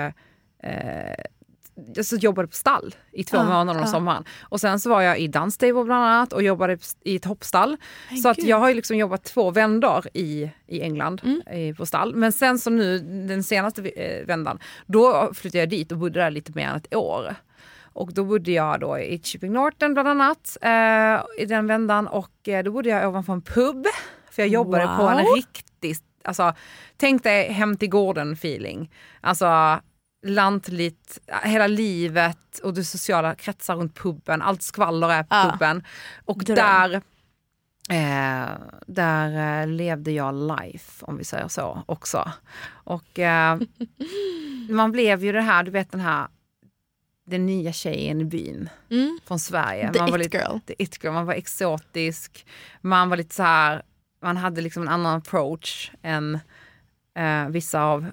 så jobbade på stall i 2 månader om sommaren. Och sen så var jag i Dunstable bland annat och jobbade i ett hoppstall. Så att jag har ju liksom jobbat 2 vändor i England på stall. Men sen så nu, den senaste vändan, då flyttade jag dit och bodde där lite mer än ett år. Och då bodde jag då i Chipping Norton bland annat i den vändan. Och då bodde jag ovanför en pub. För jag jobbade på en riktigt, alltså tänk dig hem till gården feeling. Alltså lantligt, hela livet och det sociala kretsar runt puben. Allt skvaller är puben. Och där levde jag life, om vi säger så också. Och man blev ju det här, du vet den nya tjejen i byn från Sverige. The it girl. Man var exotisk. Man var lite så här, man hade liksom en annan approach än vissa av...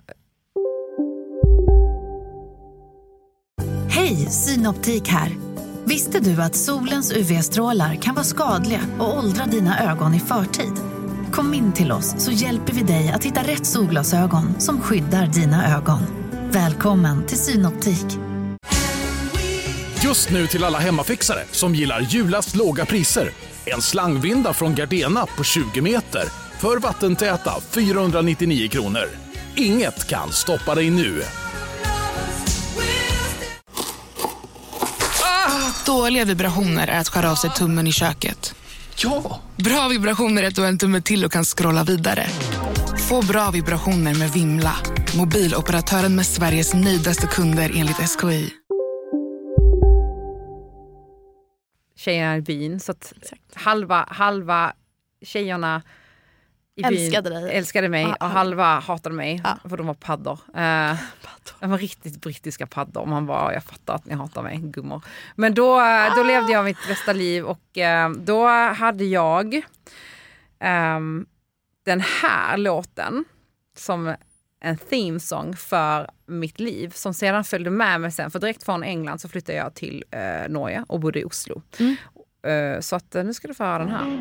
Hej, Synoptik här. Visste du att solens UV-strålar kan vara skadliga och åldra dina ögon i förtid? Kom in till oss så hjälper vi dig att hitta rätt solglasögon som skyddar dina ögon. Välkommen till Synoptik. Just nu till alla hemmafixare som gillar julast låga priser. En slangvinda från Gardena på 20 meter för vattentäta 499 kronor. Inget kan stoppa dig nu. Dåliga vibrationer är att skära av sig tummen i köket. Ja! Bra vibrationer är att du har en tumme till och kan scrolla vidare. Få bra vibrationer med Vimla. Mobiloperatören med Sveriges nöjdaste kunder enligt SKI. Tjejerna i byn, så att halva tjejerna i byn älskade mig och halva hatade mig för de var paddor. De var riktigt brittiska paddor. Jag fattar att ni hatar mig, gummor. Men då levde jag mitt bästa liv och då hade jag den här låten som en theme song för mitt liv som sedan följde med mig sen. För direkt från England så flyttade jag till Norge och bodde i Oslo. Så att nu ska du få höra den här.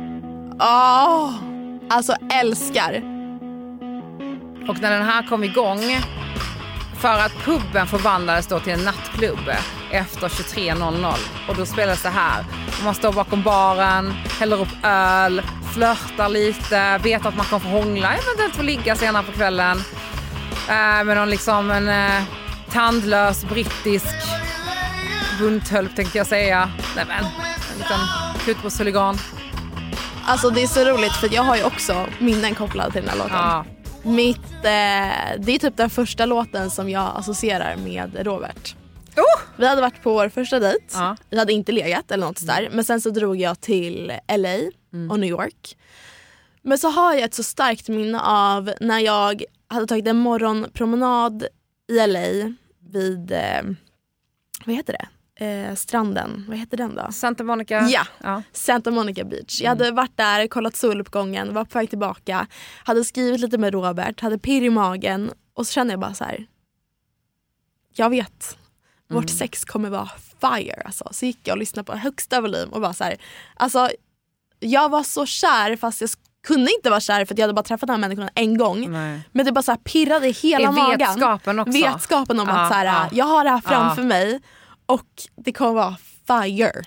Alltså älskar. Och när den här kom igång, för att puben förvandlades då till en nattklubb efter 23.00. Och då spelas det här. Man står bakom baren, häller upp öl, flörtar lite, vet att man kan få hångla, eventuellt få ligga senare på kvällen. Med någon liksom en tandlös brittisk bunthölp tänkte jag säga. Nej men, en liten kutbusshuligan. Alltså det är så roligt för jag har ju också minnen kopplade till den här låten. Ja. Det är typ den första låten som jag associerar med Robert. Vi hade varit på vår första dejt. Vi hade inte legat eller något där. Men sen så drog jag till LA och New York. Men så har jag ett så starkt minne av när jag hade tagit en morgonpromenad i LA vid, vad heter det? Stranden, vad heter den då? Santa Monica. Ja, Santa Monica Beach. Jag hade varit där, kollat soluppgången, var på väg tillbaka, hade skrivit lite med Robert, hade pirr i magen och så kände jag bara så här: jag vet, vårt sex kommer vara fire alltså. Så gick jag och lyssnade på högsta volym och bara så här, alltså jag var så kär fast jag kunde inte vara kär för att jag hade bara träffat den här människan en gång. Nej. Men det bara så här pirrade i hela magen. Vetskapen också. Vetskapen om att så här, jag har det här framför mig. Och det kommer vara fire.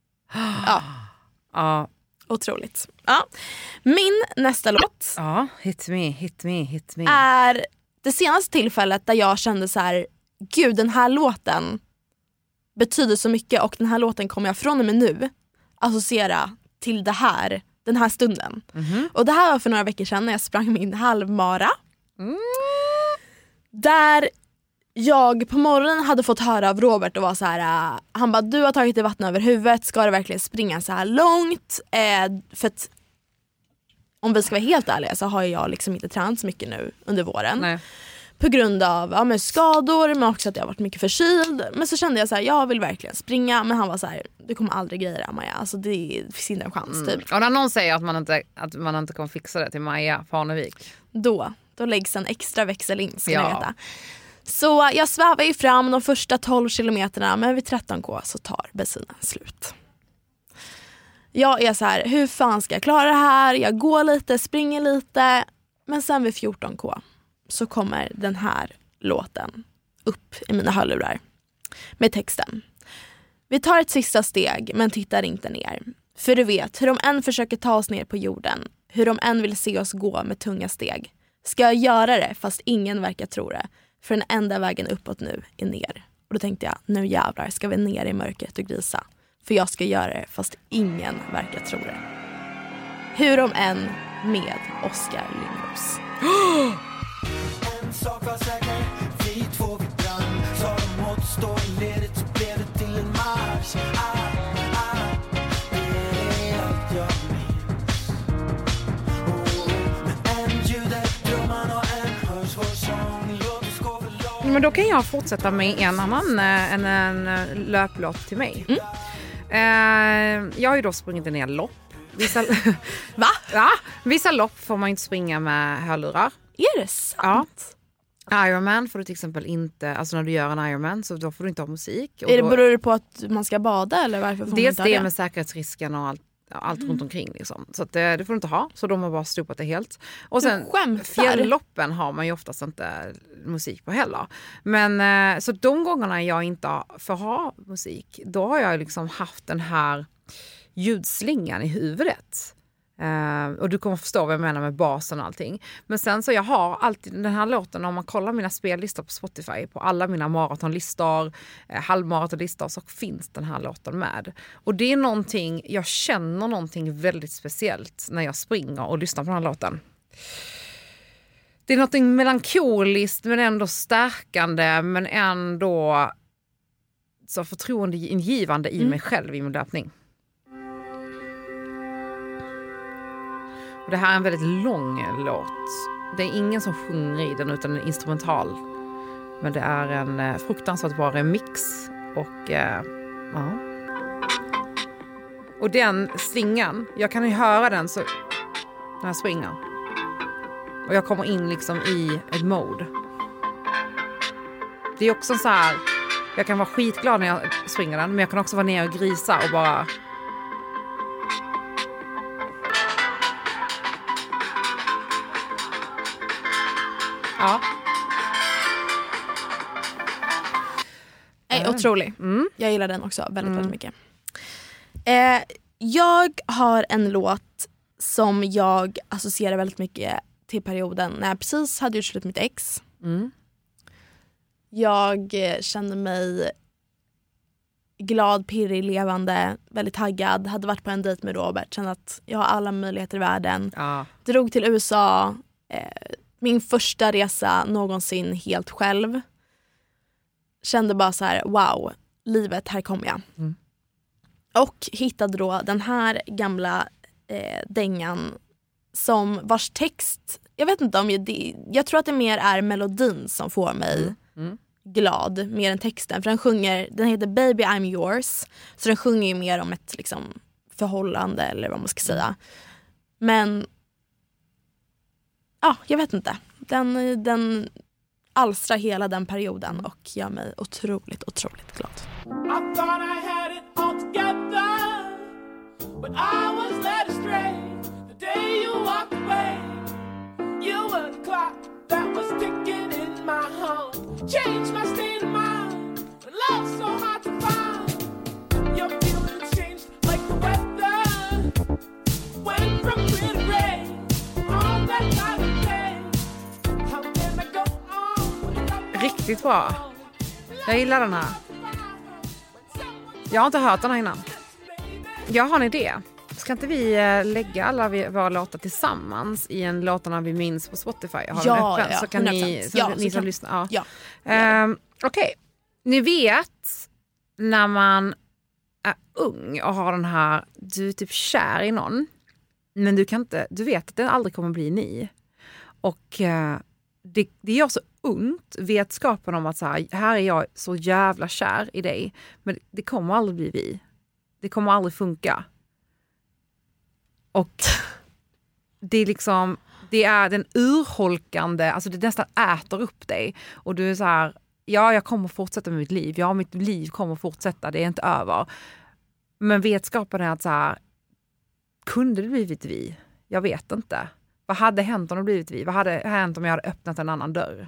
Ja. Otroligt. Ja. Min nästa låt hit me. är det senaste tillfället där jag kände så här: gud, den här låten betyder så mycket och den här låten kommer jag från och med nu associera till den här stunden. Och det här var för några veckor sedan när jag sprang min halvmara. Där jag på morgonen hade fått höra av Robert och var så här, han bara, du har tagit dig vatten över huvudet, ska du verkligen springa så här långt? För att om vi ska vara helt ärliga så har jag liksom inte tränat så mycket nu under våren. Nej. På grund av skador, men också att jag har varit mycket förkyld. Men så kände jag så här, jag vill verkligen springa. Men han var så här, du kommer aldrig greja det, Maja. Alltså det finns inte en chans typ. Och när någon säger att man inte kommer fixa det till Maja Parnevik, då läggs en extra växel in, ska ni veta. Så jag svävar ju fram de första 12 kilometerna, men vid 13k så tar bensinen slut. Jag är så här, hur fan ska jag klara det här? Jag går lite, springer lite. Men sen vid 14k så kommer den här låten upp i mina hörlurar med texten. Vi tar ett sista steg men tittar inte ner. För du vet, hur de än försöker ta oss ner på jorden, hur de än vill se oss gå med tunga steg. Ska jag göra det fast ingen verkar tro det? För den enda vägen uppåt nu är ner. Och då tänkte jag, nu jävlar ska vi ner i mörkret och grisa. För jag ska göra det fast ingen verkar tro det. Hur de än med Oskar Lindros. En sak var säker, vi två vi brann. Så de återstår ledigt så blev det till en marsch. Det är allt jag minns. Men en ljudet, drömmarna och en hörs vår sång. Låt oss gå för långt. Men då kan jag fortsätta med en annan en löplåt till mig. Jag har ju då sprungit en del lopp. Va? Ja, vissa lopp får man inte springa med hörlurar. Är det sant? Ja. Ironman får du till exempel inte, alltså när du gör en Ironman så då får du inte ha musik. Och beror det på att man ska bada eller varför får man inte ha det? Dels det med säkerhetsrisken och allt runt omkring liksom. Så att det får du inte ha, så de har bara stopat det helt. Och sen fjällloppen har man ju oftast inte musik på heller. Men så de gångerna jag inte får ha musik, då har jag liksom haft den här ljudslingan i huvudet. Och du kommer förstå vad jag menar med basen och allting. Men sen så jag har alltid den här låten, om man kollar mina spellistor på Spotify, på alla mina maratonlistor, halvmaratonlistor, så finns den här låten med. Och det är någonting, jag känner någonting väldigt speciellt när jag springer och lyssnar på den här låten. Det är någonting melankoliskt men ändå stärkande, men ändå så förtroendeingivande i mig själv i min löpning. Det här är en väldigt lång låt. Det är ingen som sjunger i den utan en instrumental. Men det är en fruktansvärt bra remix. Och ja. Och den slingan, jag kan ju höra den så när jag springer. Och jag kommer in liksom i ett mode. Det är också så här, jag kan vara skitglad när jag springer den, men jag kan också vara ner och grisa och bara... Ja. Otrolig. Jag gillar den också väldigt, väldigt mycket. Jag har en låt som jag associerar väldigt mycket till perioden när jag precis hade gjort slut med mitt ex. Jag kände mig glad, pirrig, levande, väldigt taggad. Hade varit på en dejt med Robert. Kände att jag har alla möjligheter i världen. Drog till USA. Min första resa någonsin helt själv. Kände bara så här, wow, livet, här kommer jag. Och hittade då den här gamla dängan som vars text, jag vet inte om jag tror att det mer är melodin som får mig glad mer än texten. För den heter Baby I'm Yours. Så den sjunger ju mer om ett liksom, förhållande eller vad man ska säga. Men jag vet inte. Den alstrar hela den perioden och gör mig otroligt, otroligt glad. I thought I had it all together, but I was led astray. The day you walked away, you were the clock that was ticking in my home. Changed my state of mind, but love's so hard to find. Riktigt bra. Jag gillar den här. Jag har inte hört den här innan. Jag har en idé. Ska inte vi lägga alla våra låtar tillsammans i en låtarna vi minns på Spotify? Ja, så kan ni som lyssnar. Ja. Okej. Ni vet när man är ung och har den här, du är typ kär i någon, men du vet att det aldrig kommer bli ni. Och det gör så ont vetskapen om att så här är jag så jävla kär i dig, men det kommer aldrig bli vi. Det kommer aldrig funka. Och det är liksom, det är den urholkande, alltså det nästan äter upp dig. Och du är så här, ja, jag kommer fortsätta med mitt liv. Ja, mitt liv kommer fortsätta, det är inte över. Men vetskapen är att så här, kunde det blivit vi? Jag vet inte. Vad hade hänt om det blivit vi? Vad hade hänt om jag hade öppnat en annan dörr?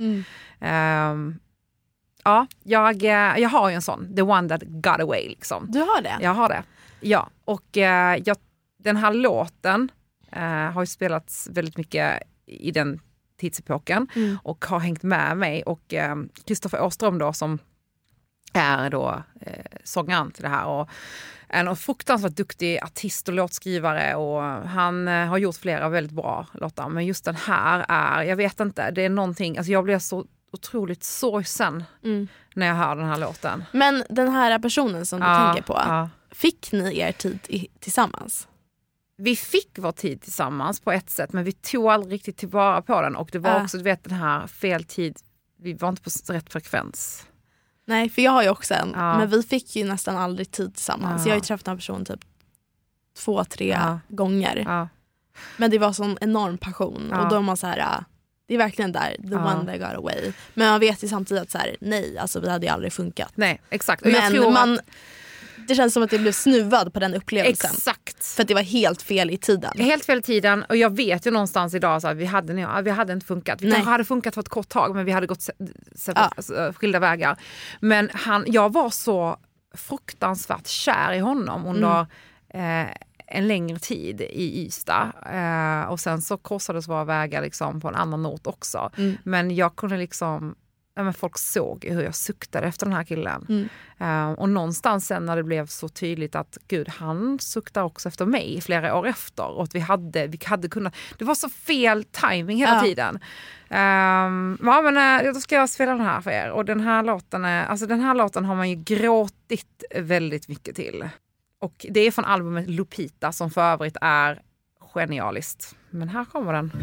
Ja, jag har ju en sån. The one that got away liksom. Du har det? Jag har det. Ja, och den här låten har ju spelats väldigt mycket i den tidsepoken och har hängt med mig. Och Kristoffer Åström då, som är då sångaren till det här och en fruktansvärt duktig artist och låtskrivare, och han har gjort flera väldigt bra låtar, men just den här är, jag vet inte, det är någonting, alltså jag blev så otroligt sorgsen när jag hör den här låten. Men den här personen som du tänker på, fick ni er tid tillsammans? Vi fick vår tid tillsammans på ett sätt, men vi tog aldrig riktigt tillvara på den, och det var också, du vet, den här fel tid, vi var inte på rätt frekvens. Nej, för jag har ju också en, men vi fick ju nästan aldrig tid tillsammans. Jag har ju träffat en person typ 2-3 gånger. Men det var sån enorm passion, och då är man så här, det är verkligen där, the one that got away. Men man vet ju samtidigt att så här, nej, alltså vi hade ju aldrig funkat. Nej, exakt. Och men jag tror det känns som att det blev snuvad på den upplevelsen. Exakt. För att det var helt fel i tiden. Helt fel i tiden, och jag vet ju någonstans idag så att vi hade inte funkat. Vi kanske hade funkat för ett kort tag, men vi hade gått skilda vägar. Men jag var så fruktansvärt kär i honom under en längre tid i Ystad. Och sen så korsades våra vägar liksom på en annan ort också. Men jag kunde liksom, men folk såg hur jag suktade efter den här killen. Och någonstans sen när det blev så tydligt att gud, han suktar också efter mig flera år efter, och att vi hade kunnat, det var så fel timing hela tiden. Men då ska jag spela den här för er, och den här låten har man ju gråtit väldigt mycket till, och det är från albumet Lupita, som för övrigt är genialiskt. Men här kommer den.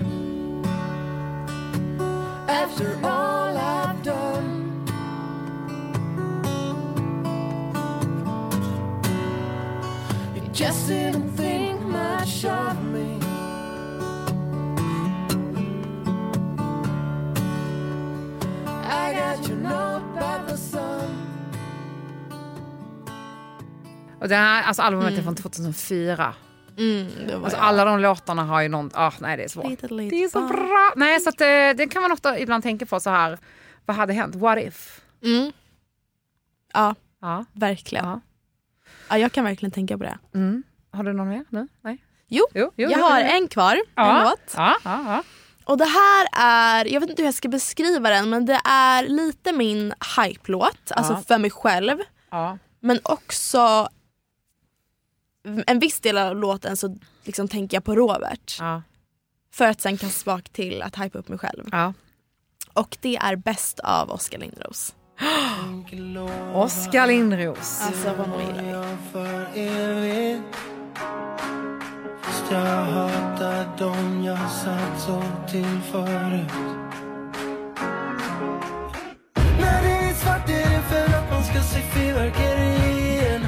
After all I've done, you just didn't think much of me. I got your note by the sun. Och det här, alltså albumet är från 2004. Alltså alla de låtarna har ju någon, nej, det är svårt. Det är så bra. Nej, så att det kan man ofta ibland tänka på så här, vad hade hänt? What if? Ja, verkligen. Ja, jag kan verkligen tänka på det. Har du någon mer nu? Nej. Jo, jag har en kvar. En låt. Och det här är, jag vet inte hur jag ska beskriva den, men det är lite min hype-låt, alltså för mig själv. Men också en viss del av låten så liksom tänker jag på Robert. För att sen kan smak till att hype upp mig själv. Och det är Bäst av Oskar Lindros. Oskar Lindros. Alltså vad nog gillar vi. Jag hatar dem jag satt så till förut. När det är svart är det för att man ska se fyrverkerien.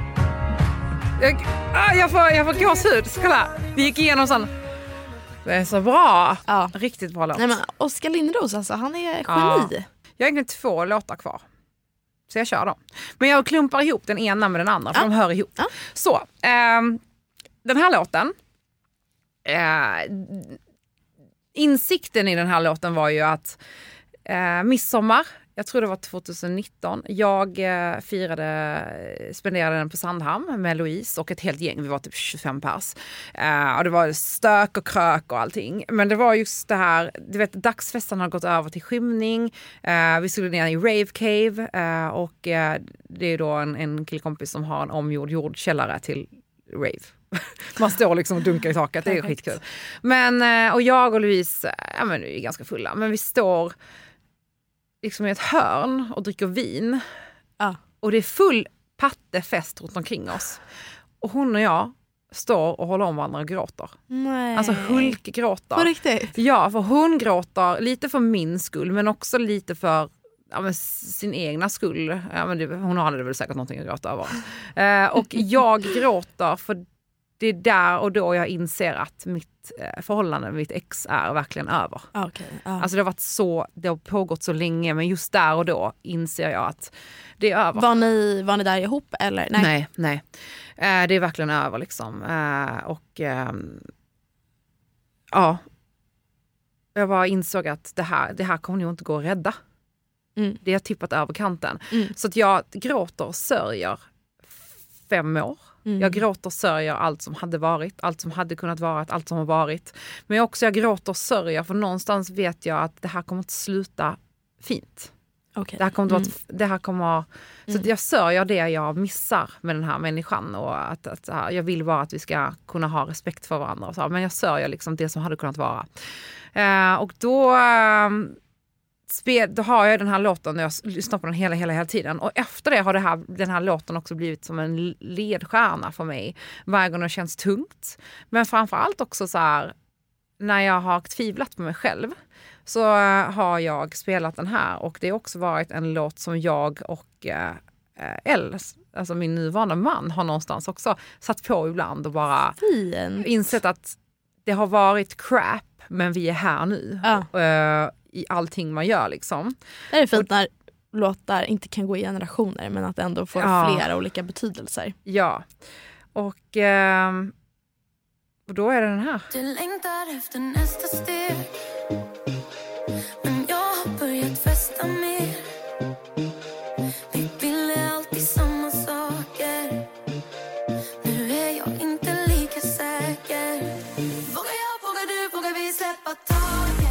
Jag får gåshud. Kolla, vi gick igenom sån. Det är så bra. Riktigt bra låt. Nej, men Oskar Lindros, alltså, han är geni. Jag har egentligen 2 låtar kvar, så jag kör dem. Men jag klumpar ihop den ena med den andra, för de hör ihop. Så, den här låten, insikten i den här låten var ju att midsommar. Jag tror det var 2019. Jag spenderade den på Sandhamn med Louise och ett helt gäng. Vi var typ 25 pers. Och det var stök och krök och allting. Men det var just det här, du vet, dagsfesten har gått över till skymning. Vi skulle ner i Rave Cave. Och det är då en killkompis som har en omgjord jordkällare till rave. Man står liksom och dunkar i taket. Det är skitkul. Men, och jag och Louise, vi är ganska fulla. Men vi står liksom i ett hörn och dricker vin. Och det är full pattefest runt omkring oss. Och hon och jag står och håller om varandra och gråter. Nej. Alltså Hulk gråter. På riktigt? Ja, för hon gråter lite för min skull, men också lite för sin egna skull. Hon hade väl säkert någonting att gråta över. Och jag gråter för det är där och då jag inser att mitt förhållande med mitt ex är verkligen över. Okay. Alltså det har pågått så länge, men just där och då inser jag att det är över. Var ni där ihop eller? Nej. Det är verkligen över liksom. Jag bara insåg att det här kommer nog inte gå att rädda. Det har tippat över kanten. Så att jag gråter och sörjer 5 år. Jag gråter och sörjer allt som hade varit, allt som hade kunnat vara, allt som har varit. Men jag gråter och sörjer för någonstans vet jag att det här kommer att sluta fint. Okay. Det här kommer så att jag sörjer det jag missar med den här människan och att jag vill bara att vi ska kunna ha respekt för varandra och så, men jag sörjer liksom det som hade kunnat vara. Och då har jag den här låten och jag lyssnar på den hela tiden. Och efter det har den här låten också blivit som en ledstjärna för mig. Varje gång det känns tungt. Men framförallt också så här, när jag har tvivlat på mig själv så har jag spelat den här. Och det har också varit en låt som jag och alltså min nuvarande man, har någonstans också satt på ibland och bara insett att det har varit crap, men vi är här nu. I allting man gör liksom. Det är fint när låtar inte kan gå i generationer, men att ändå få flera olika betydelser. Ja. Och då är det den här. Du längtar efter nästa steg, men jag har börjat festa mer. Vi ville alltid samma saker. Nu är jag inte lika säker. Vågar jag, vågar du, vågar vi släppa taget?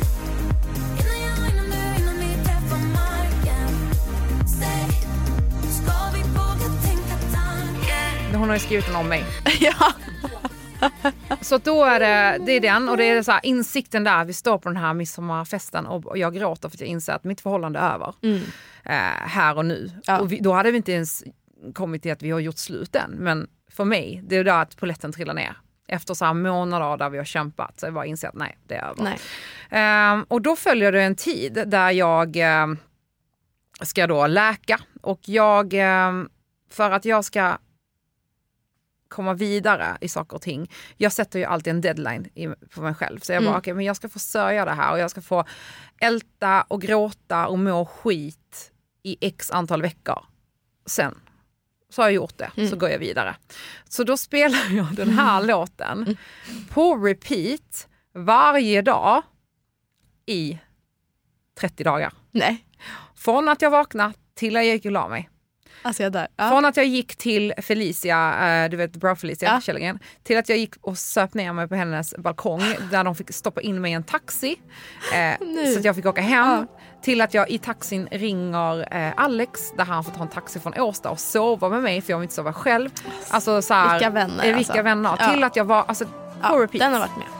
Hon har ju skrivit den om mig. Ja. Så då är det är den. Och det är så här, insikten där. Vi står på den här midsommarfesten och jag gråter för att jag inser att mitt förhållande är över. Här och nu. Och då hade vi inte ens kommit till att vi har gjort slut än. Men för mig, det är där att polletten trillar ner. Efter så här månader där vi har kämpat. Så jag bara inser att nej, det är över. Och då följer det en tid där jag ska då läka. Och för att jag ska komma vidare i saker och ting. Jag sätter ju alltid en deadline på mig själv. Så jag bara, okej, men jag ska få sörja det här. Och jag ska få älta och gråta och må skit i x antal veckor. Sen så har jag gjort det. Så går jag vidare. Så då spelar jag den här låten på repeat varje dag i 30 dagar. Nej. Från att jag vaknade till jag gick och la mig. Alltså jag där. Från att jag gick till Felicia, du vet Bra Felicia, Källingen, till att jag gick och söp ner mig på hennes balkong där de fick stoppa in mig i en taxi så att jag fick åka hem, till att jag i taxin ringer Alex där han får ta en taxi från Årsta och sova med mig för jag vill inte sova själv. Alltså så här, vilka vänner. Till att jag var på repeat. Den har varit med.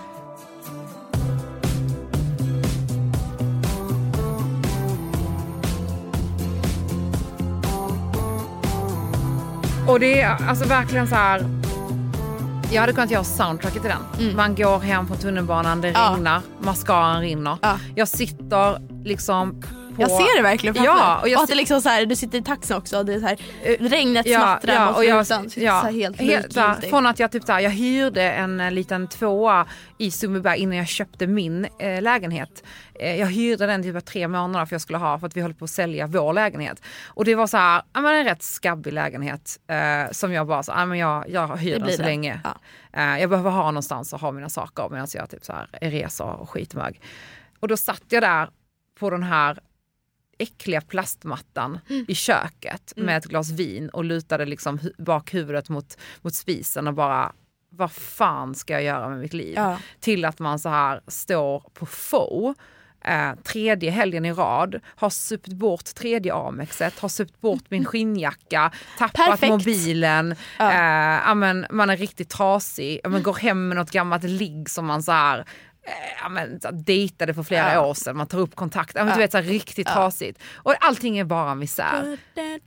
Och det är alltså verkligen så här. Jag hade kunnat göra soundtracket till den. Man går hem från tunnelbanan, det regnar, mascaran rinner. Jag sitter liksom på... Jag ser det verkligen framför mig. Och att det liksom så här, du sitter i taxin också och det är så här, regnet smattrar mot rutan. Så helt likgiltigt. Från att jag typ så här, jag hyrde en liten 2:a i Sundbyberg innan jag köpte min lägenhet. Jag hyrde den typ 3 månader för jag skulle ha, för att vi håller på att sälja vår lägenhet. Och det var så här, en rätt skabbig lägenhet som jag bara så jag hyr den så länge. Jag behöver ha någonstans att ha mina saker medan jag typ så här reser och skitmög. Och då satt jag där på den här äckliga plastmattan i köket med ett glas vin och lutade liksom bak huvudet mot spisen och bara, vad fan ska jag göra med mitt liv? Ja. Till att man så här står på Faux, tredje helgen i rad, har supit bort tredje Amexet, har supit bort min skinnjacka, tappat mobilen, man är riktigt trasig, man går hem med något gammalt ligg som man så här dejtade för flera år sedan, man tar upp kontakt, du vet, så här, riktigt trasigt, och allting är bara misär.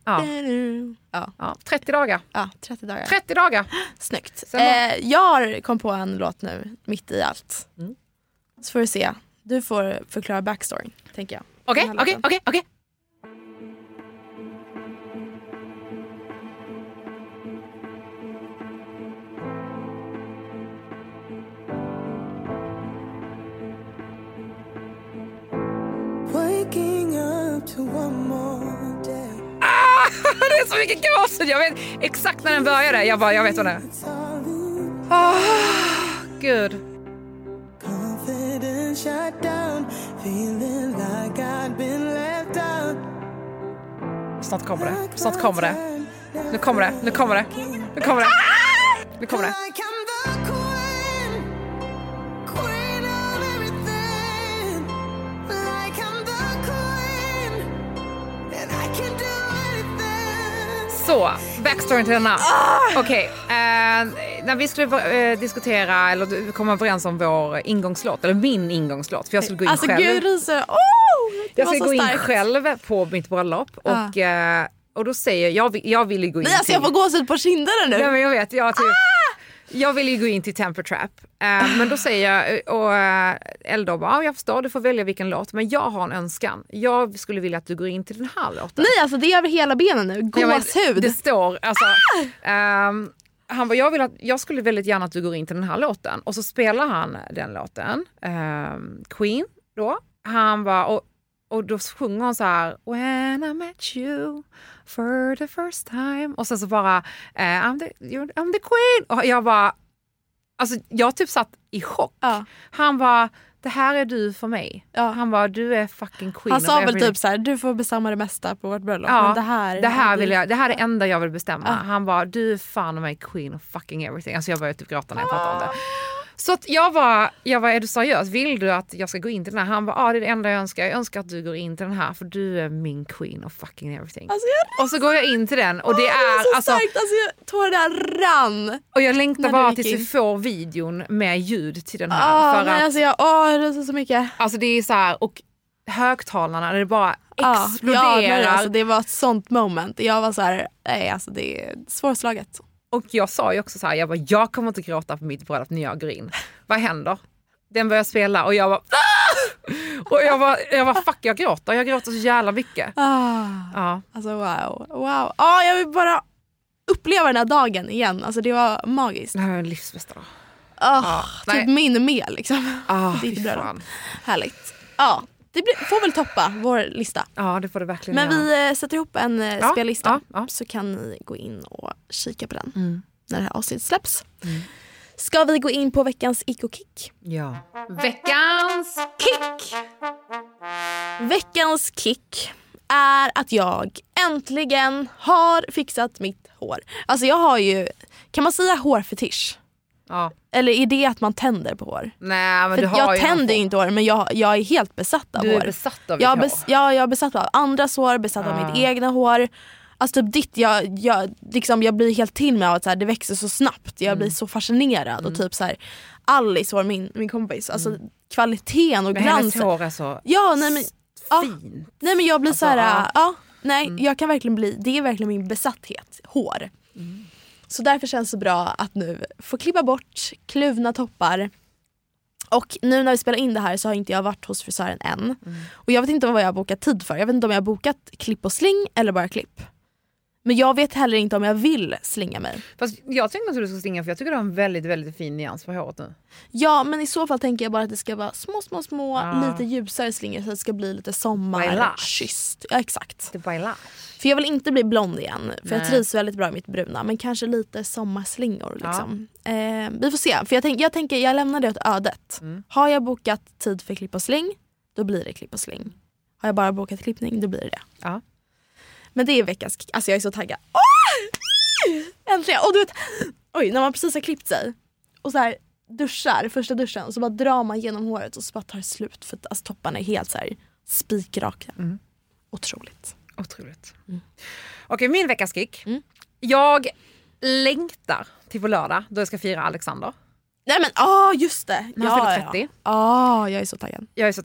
30 dagar. Ja, 30 dagar. Snyggt. Jag kom på en låt nu mitt i allt. Så får du se. Du får förklara backstory, tänker jag. Okej. Waking up to one more day. Det är så mycket gåshud. Jag vet exakt när den började. Jag vet vad det är. Gud. Snart kommer det. Nu kommer det. Så, backstory till denna. Okej, när vi skulle diskutera eller komma överens om vår ingångslåt, eller min ingångslåt, för jag skulle gå in själv. Gud, jag skulle gå in själv på mitt bröllop och då säger jag vill gå in. Nej, jag får gåshud på kinderna nu. Ja, men jag vet, jag vill ju gå in till Temper Trap. Men då säger jag, och Eldor bara, jag förstår, du får välja vilken låt. Men jag har en önskan. Jag skulle vilja att du går in till den här låten. Nej, alltså det är över hela benen nu. Gåshud. Det står, alltså... han bara, jag skulle väldigt gärna att du går in till den här låten. Och så spelar han den låten. Queen då. Han bara, och då sjunger han så här, when I met you for the first time. Och sen så bara, I'm the queen. Och jag bara, alltså jag typ satt i chock. Han bara, det här är du för mig. Han bara, du är fucking queen. Han sa väl typ så här, du får bestämma det mesta på vårt bröllop. Men det här är det enda jag vill bestämma. Han bara, du är fan av mig queen of fucking everything. Alltså jag började typ gråta när jag pratade om det. Så att jag var, är du seriös? Vill du att jag ska gå in till den här? Han var, det är det enda jag önskar. Jag önskar att du går in till den här, för du är min queen of fucking everything. Alltså och så går jag in till den och det är så starkt, alltså tårarna rann. Och jag längtar bara tills vi får videon med ljud till den här. För att, alltså jag röstar så mycket. Alltså det är så här, och högtalarna det bara exploderar. Alltså det var ett sånt moment. Jag var så här, nej alltså det är svårslaget. Och jag sa ju också så här, jag kommer inte gråta på mitt bröllop när jag går in. Vad händer? Den börjar spela och jag var och jag var fuck, jag gråter så jävla mycket. Alltså wow. Jag vill bara uppleva den här dagen igen. Alltså det var magiskt. Det här är en livsbästa dag. Typ min med liksom. Fy fan. Härligt. Det får väl toppa vår lista. Ja, det får det verkligen. Men vi sätter ihop en spellista så kan ni gå in och kika på den när det här avsnittet släpps. Ska vi gå in på veckans ick och kick? Ja. Veckans kick! Veckans kick är att jag äntligen har fixat mitt hår. Alltså jag har ju, kan man säga hårfetisch? Ja. Eller är det att man tänder på hår? Nej, men för du har jag tänder ju inte hår, men jag är helt besatt av hår. Du är besatt av jag är besatt av andras hår, besatt av mitt egna hår. Alltså typ ditt, jag blir helt till med att så här, det växer så snabbt. Jag blir så fascinerad och typ så här, Alice var min kompis. Alltså kvaliteten och glansen. Hennes hår är så fint. Nej men jag blir alltså, så här, jag kan verkligen bli, det är verkligen min besatthet, hår. Så därför känns det bra att nu få klippa bort kluvna toppar. Och nu när vi spelar in det här så har inte jag varit hos frisören än. Och jag vet inte vad jag har bokat tid för. Jag vet inte om jag har bokat klipp och sling eller bara klipp. Men jag vet heller inte om jag vill slinga mig. Fast jag tänkte att du ska slinga, för jag tycker du har en väldigt, väldigt fin nyans på håret nu. Ja, men i så fall tänker jag bara att det ska vara små lite ljusare slingor så att det ska bli lite sommarkysst. Ja, exakt. Det bailage. För jag vill inte bli blond igen. För jag trivs väldigt bra i mitt bruna. Men kanske lite sommarslingor liksom. Vi får se. För jag tänker, jag lämnar det åt ödet. Har jag bokat tid för klipp och sling, då blir det klipp och sling. Har jag bara bokat klippning, då blir det. Ja. Men det är veckans... Alltså jag är så taggad. Äntligen! Och du vet, när man precis har klippt sig och så här duschar, första duschen, och så bara drar man genom håret och så bara tar det slut för att alltså, topparna är helt så här spikraka. Otroligt. Okej, min veckas kick. Jag längtar till på lördag då jag ska fira Alexander. Nej men, just det. Han fyller 30. Jag är så taggad.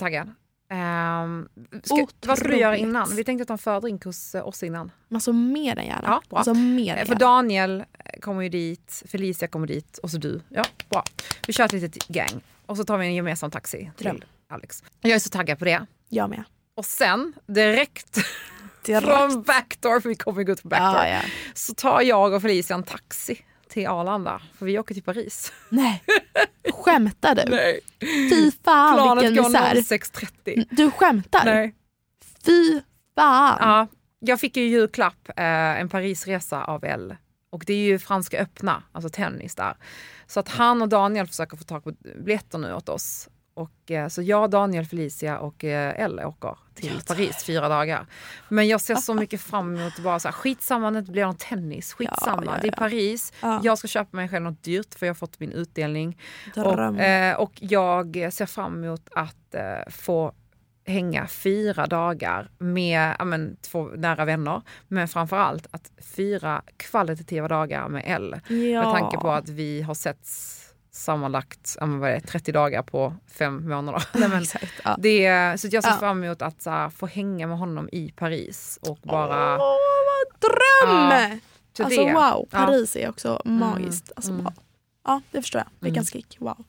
Vad ska du göra innan? Vi tänkte ta en fördrink hos oss innan. Alltså mer än gärna. Ja, bra. Alltså, mer än för Daniel kommer ju dit, Felicia kommer dit och så du. Ja, bra. Vi kör ett litet gang. Och så tar vi en gemensam taxi till Alex. Jag är så taggad på det. Jag med. Och sen, direkt. Från Backdoor, för vi kommer gå till Backdoor. Så tar jag och Felicia en taxi till Arlanda. För vi åker till Paris. Nej. Skämtar du? Nej. Fy fan, planet vilken går 06:30. Du skämtar? Nej. Fy fan. Ja, jag fick ju julklapp en Parisresa av Elle. Och det är ju Franska öppna, alltså tennis där. Så att han och Daniel försöker få tag på biljetter nu åt oss. Och så jag, Daniel, Felicia och Elle åker till Paris 4 dagar. Men jag ser så mycket fram emot bara så här, skitsamma när det blir någon tennis, skitsamma. Det är Paris. Jag ska köpa mig själv något dyrt för jag har fått min utdelning. Och jag ser fram emot att få hänga 4 dagar med 2 nära vänner. Men framförallt att 4 kvalitativa dagar med Elle. Med tanke på att vi har sett sammanlagt 30 dagar på 5 månader. Nej, men, så jag ser fram emot att få hänga med honom i Paris. Och bara... vad dröm! Alltså wow, Paris är också magiskt. Alltså, ja, det förstår jag. Veckans kick, wow.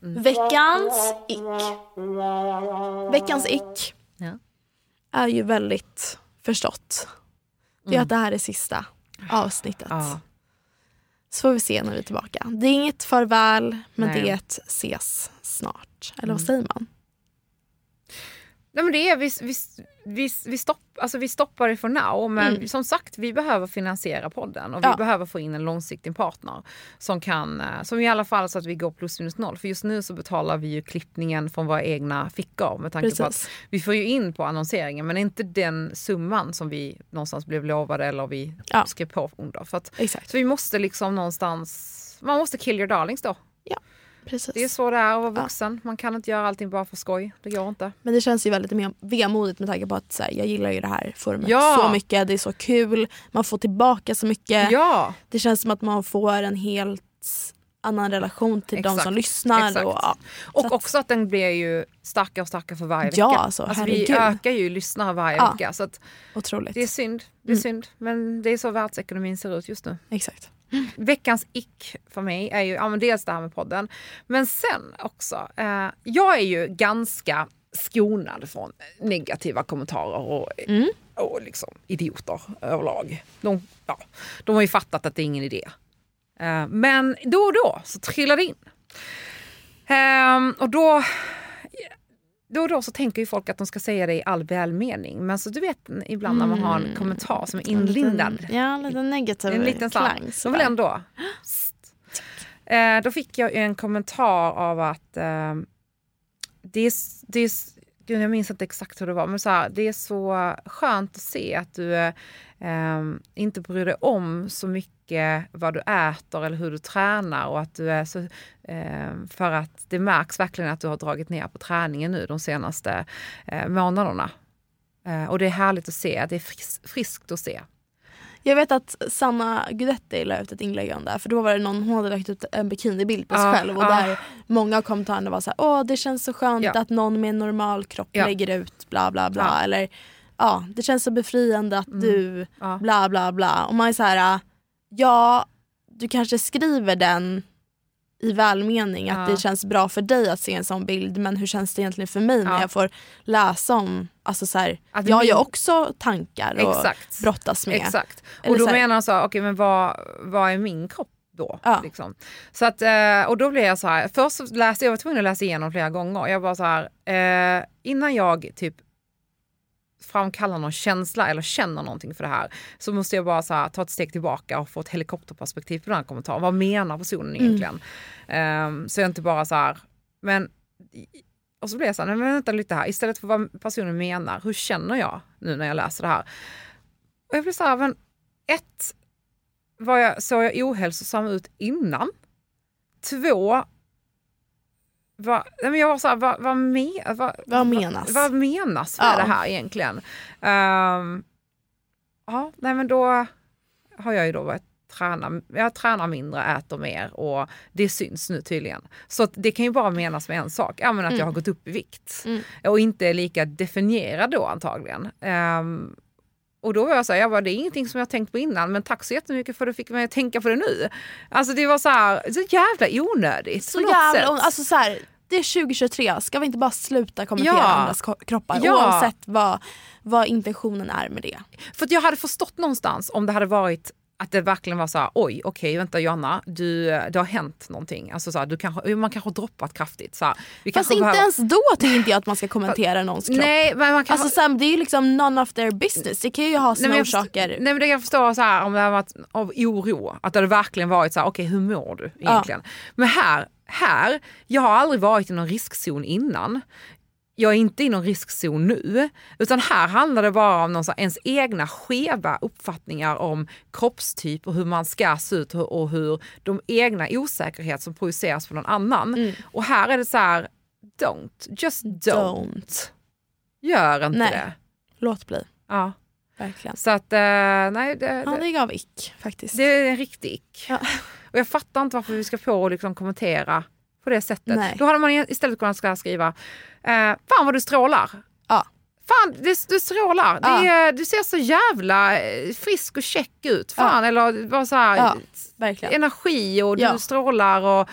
Veckans ick är ju väldigt förstått. Det är att det här är sista avsnittet. Så får vi se när vi är tillbaka. Det är inget farväl, men det är ett ses snart. Eller vad säger man? Nej, men det är vi stoppar det för now, men som sagt, vi behöver finansiera podden och vi behöver få in en långsiktig partner som i alla fall så att vi går plus minus noll. För just nu så betalar vi ju klippningen från våra egna fickor med tanke på att vi får ju in på annonseringen, men inte den summan som vi någonstans blev lovade eller vi skrev på under. Så vi måste liksom någonstans, man måste kill your darlings då. Ja. Precis. Det är så det är att vara vuxen. Man kan inte göra allting bara för skoj. Det går inte. Men det känns ju väldigt vemodigt med tanke på att jag gillar ju det här forumet så mycket. Det är så kul. Man får tillbaka så mycket. Ja. Det känns som att man får en helt annan relation till de som lyssnar. Och också att den blir ju starkare och starkare för varje vecka. Ja, alltså vi ökar ju lyssnare varje vecka. Så att otroligt. Det är synd. Det är synd. Men det är så världsekonomin ser ut just nu. Exakt. Veckans ick för mig är ju dels det här med podden. Men sen också, jag är ju ganska skonad från negativa kommentarer och liksom idioter överlag. De har ju fattat att det är ingen idé. Men då och då så trillar det in. Och då och då så tänker ju folk att de ska säga det i all välmening. Men så du vet ibland när man har en kommentar som är inlindad. Ja, lite negativ. En liten klang. Så väl ändå. Då fick jag en kommentar av att jag minns inte exakt hur det var. Men så här, det är så skönt att se att du inte bryr dig om så mycket vad du äter eller hur du tränar och att du är så för att det märks verkligen att du har dragit ner på träningen nu de senaste månaderna. Och det är härligt att se, det är friskt att se. Jag vet att Sanna Gudetti la ut ett inlägg om det. För då var det någon, hon hade lagt ut en bikinibild på sig själv. Och där många av kommentarerna var så här: det känns så skönt att någon med en normal kropp lägger ut bla bla bla. Eller det känns så befriande att du bla bla bla. Och man är så här, du kanske skriver den i välmening att det känns bra för dig att se en sån bild, men hur känns det egentligen för mig när jag får läsa om, alltså så här, jag har ju också tankar och brottas med. Exakt. Och då menar han så här, okej, men vad är min kropp då? Liksom. Så att, och då blev jag så här, först jag var tvungen att läsa igenom flera gånger. Jag var så här, innan jag typ framkallar någon känsla eller känner någonting för det här, så måste jag bara så här, ta ett steg tillbaka och få ett helikopterperspektiv på den här kommentaren. Vad menar personen egentligen? Så jag inte bara så här, men Och så blir jag så här, nej men vänta lite här. Istället för vad personen menar, hur känner jag nu när jag läser det här? Och jag blir så här, men såg jag ohälsosam ut innan? 2, jag var så här, vad menas? Vad menas med det här egentligen? Nej men då har jag ju då börjat jag tränar mindre, äter mer och det syns nu tydligen. Så att det kan ju bara menas med en sak, att jag har gått upp i vikt och inte är lika definierad då antagligen. Och då var jag så här, det är ingenting som jag tänkt på innan, men tack så jättemycket för att du fick mig att tänka på det nu. Alltså det var så här, så jävla onödigt. Så jävla alltså så här, det är 2023, ska vi inte bara sluta kommentera andras kroppar oavsett vad intentionen är med det? För att jag hade förstått någonstans om det hade varit att det verkligen var så här, okej, vänta Johanna, det har hänt någonting. Alltså så här, man kanske har droppat kraftigt. Så här, fast inte ens då tycker inte jag att man ska kommentera någons kropp. Nej, men man kan alltså, så, det är ju liksom none of their business. Det kan ju ha sina orsaker. Nej, men det jag förstår så här, om det har varit av oro. Att det hade verkligen varit så här, okej, hur mår du egentligen? Men här, jag har aldrig varit i någon riskzon innan. Jag är inte i någon riskzon nu, utan här handlar det bara om ens egna skeva uppfattningar om kroppstyp och hur man ska se ut och hur de egna osäkerhet som projiceras för någon annan. Och här är det så här, just don't. Gör inte det. Låt bli. Ja. Verkligen. Så att, nej. Det gav ick faktiskt. Det är en riktig ick. Ja. Och jag fattar inte varför vi ska på och liksom kommentera på det sättet. Nej. Då hade man istället kunnat skriva fan vad du strålar. Ja. Fan, du strålar. Ja. Du ser så jävla frisk och check ut. Fan, eller bara så här, energi och du strålar och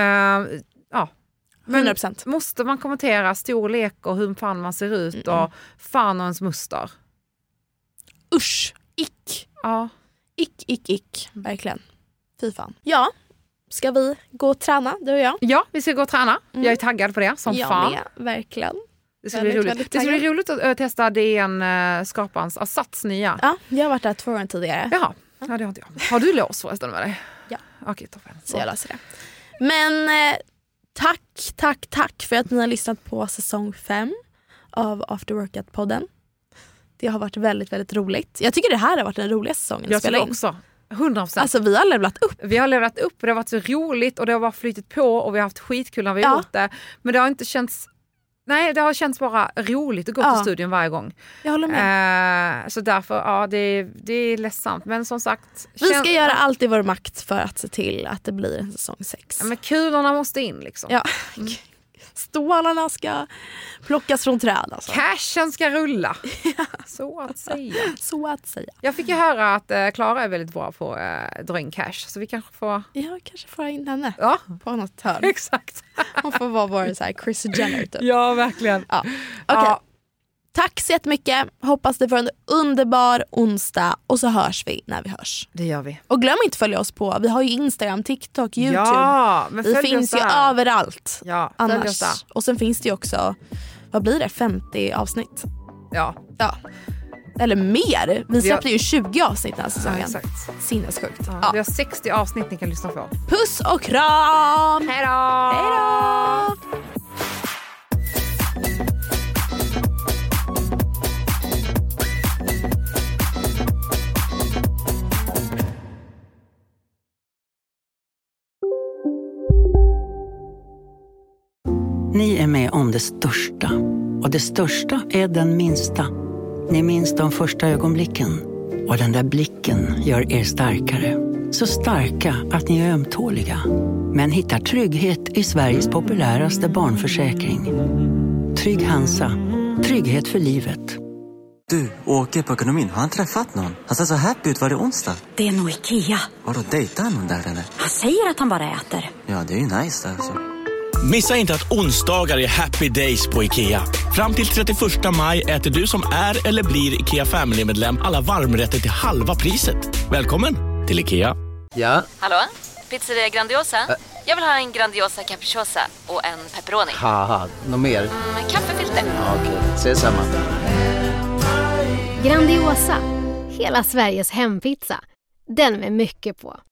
Men 100%. Måste man kommentera storlek och hur fan man ser ut och fan och ens muster? Usch, ick. Ja. Ick. Verkligen. Fy fan. Ja. Ska vi gå och träna, du och jag? Ja, vi ska gå och träna. Jag är taggad på det, som fan. Ja, verkligen. Det ska bli roligt. Det ska bli roligt att testa DN Skaparens Asats nya. Ja, jag har varit där 2 gånger tidigare. Jaha, det har inte jag. Har du lås förresten med dig? Ja. Okej, toppen. Så jag löser det. Men tack för att ni har lyssnat på säsong 5 av After Workout-podden. Det har varit väldigt, väldigt roligt. Jag tycker det här har varit den roligaste säsongen att spela in. Jag tycker också. 100%. Alltså vi har levlat upp. Vi har levlat upp och det har varit så roligt och det har bara flyttit på och vi har haft skitkul när vi har gjort det. Men det har inte känts... Nej, det har känts bara roligt att gå till studion varje gång. Jag håller med. Så därför, det är ledsamt. Men som sagt... Vi ska göra allt i vår makt för att se till att det blir en säsong 6. Ja, men kulorna måste in liksom. Ja. Stålarna ska plockas från träd. Alltså. Cashen ska rulla. Så att säga. Jag fick ju höra att Klara är väldigt bra på att dra in cash. Så vi kanske får... Ja, kanske får in henne. Ja. På något hörn. Exakt. Hon får vara vår så här Chris Jenner typ. Ja, verkligen. Ja. Okej. Ja. Tack så jättemycket. Hoppas det får en underbar onsdag. Och så hörs vi när vi hörs. Det gör vi. Och glöm inte att följa oss på. Vi har ju Instagram, TikTok, YouTube. Ja, men vi finns ju överallt. Ja, annars. Och sen finns det ju också, vad blir det? 50 avsnitt. Ja. Eller mer. Vi släppte ju 20 avsnitt den här säsongen. Ja, exakt. Sinnessjukt. Ja. Vi har 60 avsnitt ni kan lyssna på. Puss och kram! Hej då! Ni är med om det största. Och det största är den minsta. Ni minns de första ögonblicken. Och den där blicken gör er starkare. Så starka att ni är ömtåliga. Men hittar trygghet i Sveriges populäraste barnförsäkring. Trygg Hansa. Trygghet för livet. Du, åker på ekonomin. Har han träffat någon? Han ser så happy ut. Var det onsdag? Det är nog Ikea. Har du dejtat någon där eller? Han säger att han bara äter. Ja, det är ju nice där alltså. Missa inte att onsdagar är happy days på IKEA. Fram till 31 maj äter du som är eller blir IKEA Family-medlem alla varmrätter till halva priset. Välkommen till IKEA. Ja? Hallå? Pizzeria Grandiosa? Jag vill ha en Grandiosa capriciosa och en pepperoni. Haha, något mer? Kaffefilter. Ja, okej, ses samma. Grandiosa, hela Sveriges hempizza. Den med mycket på.